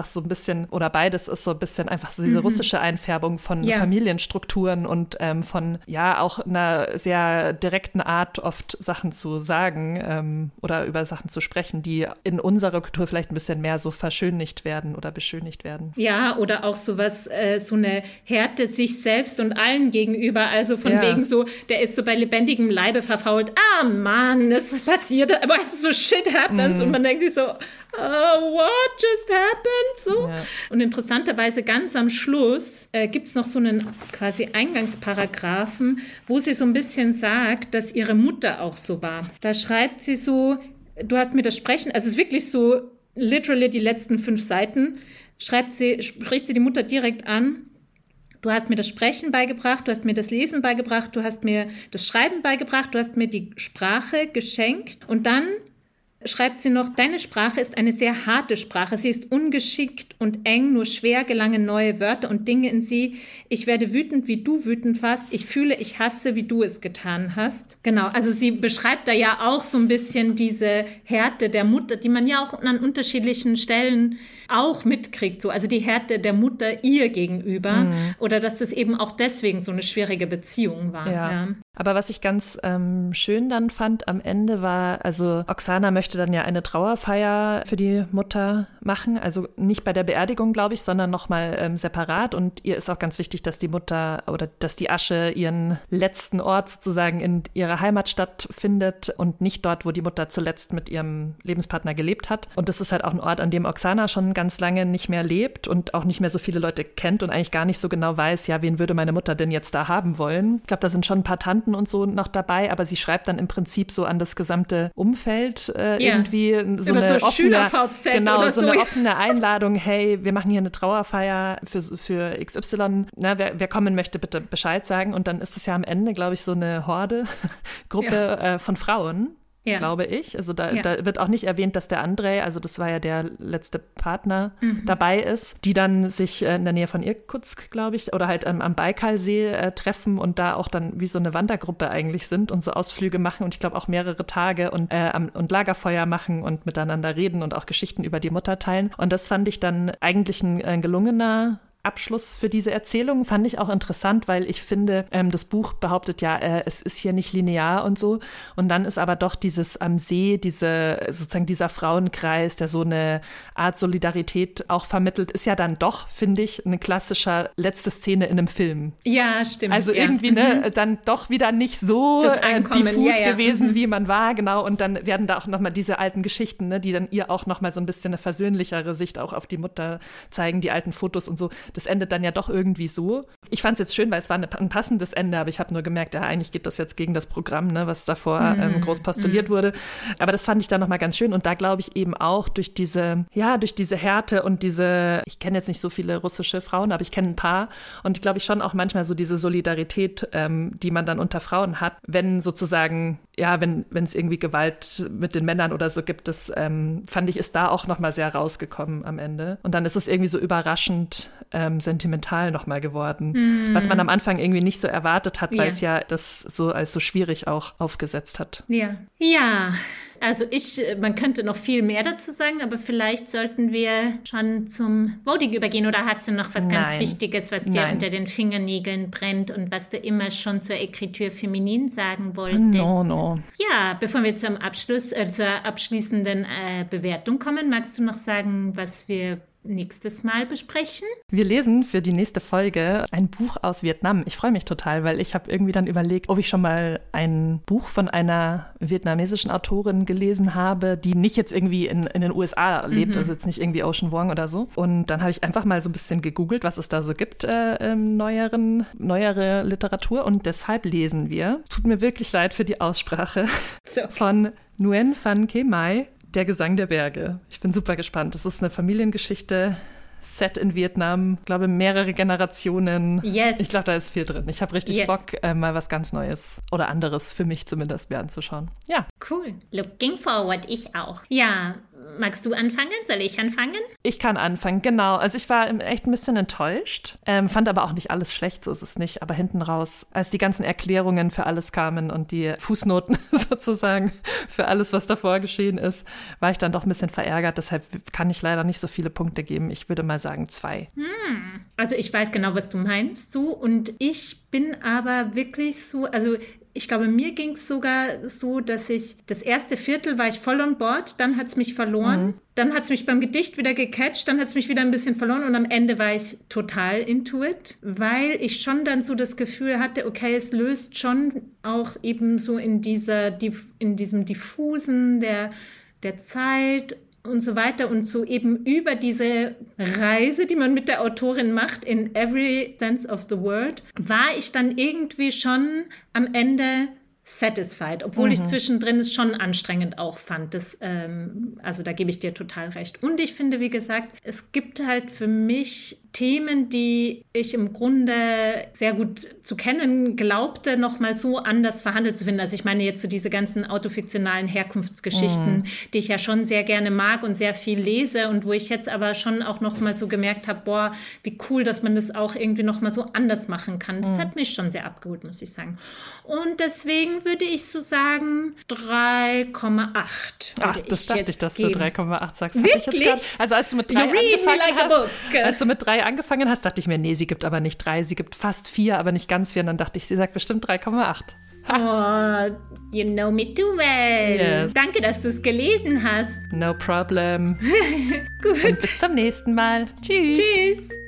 Speaker 2: einfach so ein bisschen, oder beides ist so ein bisschen einfach so diese mhm. russische Einfärbung von ja. Familienstrukturen und ähm, von, ja, auch einer sehr direkten Art, oft Sachen zu sagen ähm, oder über Sachen zu sprechen, die in unserer Kultur vielleicht ein bisschen mehr so verschönigt werden oder beschönigt werden.
Speaker 1: Ja, oder auch sowas, äh, so eine Härte sich selbst und allen gegenüber, also von ja. wegen so, der ist so bei lebendigem Leibe verfault, ah Mann, das passiert, aber es ist so shit happens mm. und man denkt sich so, oh, what just happened? So. Ja. Und interessanterweise ganz am Schluss äh, gibt es noch so einen quasi Eingangsparagraphen, wo sie so ein bisschen sagt, dass ihre Mutter auch so war. Da schreibt sie so, du hast mir das Sprechen, also es ist wirklich so literally die letzten fünf Seiten, schreibt sie, spricht sie die Mutter direkt an. Du hast mir das Sprechen beigebracht, du hast mir das Lesen beigebracht, du hast mir das Schreiben beigebracht, du hast mir die Sprache geschenkt. Und dann schreibt sie noch, deine Sprache ist eine sehr harte Sprache. Sie ist ungeschickt und eng, nur schwer gelangen neue Wörter und Dinge in sie. Ich werde wütend, wie du wütend warst. Ich fühle, ich hasse, wie du es getan hast. Genau, also sie beschreibt da ja auch so ein bisschen diese Härte der Mutter, die man ja auch an unterschiedlichen Stellen auch mitkriegt. So. Also die Härte der Mutter ihr gegenüber mhm. oder dass das eben auch deswegen so eine schwierige Beziehung war.
Speaker 2: Ja.
Speaker 1: Ja.
Speaker 2: Aber was ich ganz ähm, schön dann fand am Ende war, also Oksana möchte dann ja eine Trauerfeier für die Mutter machen, also nicht bei der Beerdigung, glaube ich, sondern nochmal ähm, separat und ihr ist auch ganz wichtig, dass die Mutter oder dass die Asche ihren letzten Ort sozusagen in ihrer Heimatstadt findet und nicht dort, wo die Mutter zuletzt mit ihrem Lebenspartner gelebt hat. Und das ist halt auch ein Ort, an dem Oksana schon ganz lange nicht mehr lebt und auch nicht mehr so viele Leute kennt und eigentlich gar nicht so genau weiß, ja, wen würde meine Mutter denn jetzt da haben wollen. Ich glaube, da sind schon ein paar Tanten und so noch dabei, aber sie schreibt dann im Prinzip so an das gesamte Umfeld äh, ja. irgendwie so
Speaker 1: Über
Speaker 2: eine
Speaker 1: so
Speaker 2: offene, genau,
Speaker 1: oder
Speaker 2: so,
Speaker 1: so
Speaker 2: eine offene Einladung, hey, wir machen hier eine Trauerfeier für, für X Y, na, wer, wer kommen möchte, bitte Bescheid sagen und dann ist es ja am Ende, glaube ich, so eine Horde, Gruppe ja. äh, von Frauen, ja. glaube ich. Also da, ja. da wird auch nicht erwähnt, dass der Andrei, also das war ja der letzte Partner, mhm. dabei ist, die dann sich äh, in der Nähe von Irkutsk, glaube ich, oder halt ähm, am Baikalsee äh, treffen und da auch dann wie so eine Wandergruppe eigentlich sind und so Ausflüge machen und ich glaube auch mehrere Tage und, äh, am, und Lagerfeuer machen und miteinander reden und auch Geschichten über die Mutter teilen. Und das fand ich dann eigentlich ein äh, gelungener Abschluss für diese Erzählung, fand ich auch interessant, weil ich finde, ähm, das Buch behauptet ja, äh, es ist hier nicht linear und so. Und dann ist aber doch dieses am See, diese sozusagen dieser Frauenkreis, der so eine Art Solidarität auch vermittelt, ist ja dann doch, finde ich, eine klassische letzte Szene in einem Film.
Speaker 1: Ja, stimmt.
Speaker 2: Also
Speaker 1: ja.
Speaker 2: irgendwie ne, mhm. dann doch wieder nicht so äh, diffus
Speaker 1: ja, ja.
Speaker 2: gewesen,
Speaker 1: mhm.
Speaker 2: wie man war, genau. Und dann werden da auch nochmal diese alten Geschichten, ne, die dann ihr auch nochmal so ein bisschen eine versöhnlichere Sicht auch auf die Mutter zeigen, die alten Fotos und so. Das endet dann ja doch irgendwie so. Ich fand es jetzt schön, weil es war eine, ein passendes Ende, aber ich habe nur gemerkt, ja, eigentlich geht das jetzt gegen das Programm, ne, was davor mm, ähm, groß postuliert mm. wurde. Aber das fand ich dann nochmal ganz schön und da glaube ich eben auch durch diese, ja, durch diese Härte und diese, ich kenne jetzt nicht so viele russische Frauen, aber ich kenne ein paar und ich glaube ich schon auch manchmal so diese Solidarität, ähm, die man dann unter Frauen hat, wenn sozusagen, ja, wenn wenn es irgendwie Gewalt mit den Männern oder so gibt, das ähm, fand ich, ist da auch nochmal sehr rausgekommen am Ende. Und dann ist es irgendwie so überraschend ähm, sentimental nochmal geworden, mm. was man am Anfang irgendwie nicht so erwartet hat, weil yeah. es ja das so als so schwierig auch aufgesetzt hat.
Speaker 1: Ja, ja. Also ich, man könnte noch viel mehr dazu sagen, aber vielleicht sollten wir schon zum Voting übergehen oder hast du noch was
Speaker 2: Nein.
Speaker 1: ganz Wichtiges, was dir
Speaker 2: Nein.
Speaker 1: unter den Fingernägeln brennt und was du immer schon zur Écriture Féminine sagen wolltest?
Speaker 2: No, no.
Speaker 1: Ja, bevor wir zum Abschluss, äh, zur abschließenden äh, Bewertung kommen, magst du noch sagen, was wir nächstes Mal besprechen?
Speaker 2: Wir lesen für die nächste Folge ein Buch aus Vietnam. Ich freue mich total, weil ich habe irgendwie dann überlegt, ob ich schon mal ein Buch von einer vietnamesischen Autorin gelesen habe, die nicht jetzt irgendwie in, in den U S A lebt, mhm. also jetzt nicht irgendwie Ocean Vuong oder so. Und dann habe ich einfach mal so ein bisschen gegoogelt, was es da so gibt, äh, ähm, neueren, neuere Literatur. Und deshalb lesen wir, tut mir wirklich leid für die Aussprache,
Speaker 1: so.
Speaker 2: von Nguyen Van Ke Mai, Der Gesang der Berge. Ich bin super gespannt. Das ist eine Familiengeschichte, set in Vietnam. Ich glaube, mehrere Generationen.
Speaker 1: Yes.
Speaker 2: Ich glaube, da ist viel drin. Ich habe richtig
Speaker 1: yes.
Speaker 2: Bock, äh, mal was ganz Neues oder anderes für mich zumindest mir anzuschauen. Ja.
Speaker 1: Cool. Looking forward. Ich auch. Ja, magst du anfangen? Soll ich anfangen?
Speaker 2: Ich kann anfangen, genau. Also ich war echt ein bisschen enttäuscht, ähm, fand aber auch nicht alles schlecht, so ist es nicht. Aber hinten raus, als die ganzen Erklärungen für alles kamen und die Fußnoten sozusagen für alles, was davor geschehen ist, war ich dann doch ein bisschen verärgert. Deshalb kann ich leider nicht so viele Punkte geben. Ich würde mal sagen zwei.
Speaker 1: Hm. Also ich weiß genau, was du meinst, so. Und ich bin aber wirklich so, also ich glaube, mir ging es sogar so, dass ich, das erste Viertel war ich voll on board, dann hat es mich verloren, mhm. dann hat es mich beim Gedicht wieder gecatcht, dann hat es mich wieder ein bisschen verloren und am Ende war ich total into it, weil ich schon dann so das Gefühl hatte, okay, es löst schon auch eben so in dieser, in diesem diffusen der, der Zeit und so weiter und so eben über diese Reise, die man mit der Autorin macht, in every sense of the word, war ich dann irgendwie schon am Ende satisfied, obwohl mhm. ich zwischendrin es schon anstrengend auch fand. Das, ähm, also da gebe ich dir total recht. Und ich finde, wie gesagt, es gibt halt für mich Themen, die ich im Grunde sehr gut zu kennen glaubte, noch mal so anders verhandelt zu finden. Also ich meine jetzt so diese ganzen autofiktionalen Herkunftsgeschichten, mm. die ich ja schon sehr gerne mag und sehr viel lese und wo ich jetzt aber schon auch noch mal so gemerkt habe, boah, wie cool, dass man das auch irgendwie noch mal so anders machen kann. Das mm. hat mich schon sehr abgeholt, muss ich sagen. Und deswegen würde ich so sagen drei Komma acht.
Speaker 2: Ach, das dachte ich, dass
Speaker 1: geben.
Speaker 2: du drei Komma acht sagst.
Speaker 1: Wirklich?
Speaker 2: Ich jetzt grad, also als du mit drei angefangen
Speaker 1: like
Speaker 2: hast, als du mit drei angefangen hast, dachte ich mir, nee, sie gibt aber nicht drei, sie gibt fast vier, aber nicht ganz vier. Und dann dachte ich, sie sagt bestimmt drei Komma acht.
Speaker 1: Oh, you know me too well.
Speaker 2: Yes.
Speaker 1: Danke, dass du es gelesen hast.
Speaker 2: No problem.
Speaker 1: Gut.
Speaker 2: Und bis zum nächsten Mal. Tschüss.
Speaker 1: Tschüss.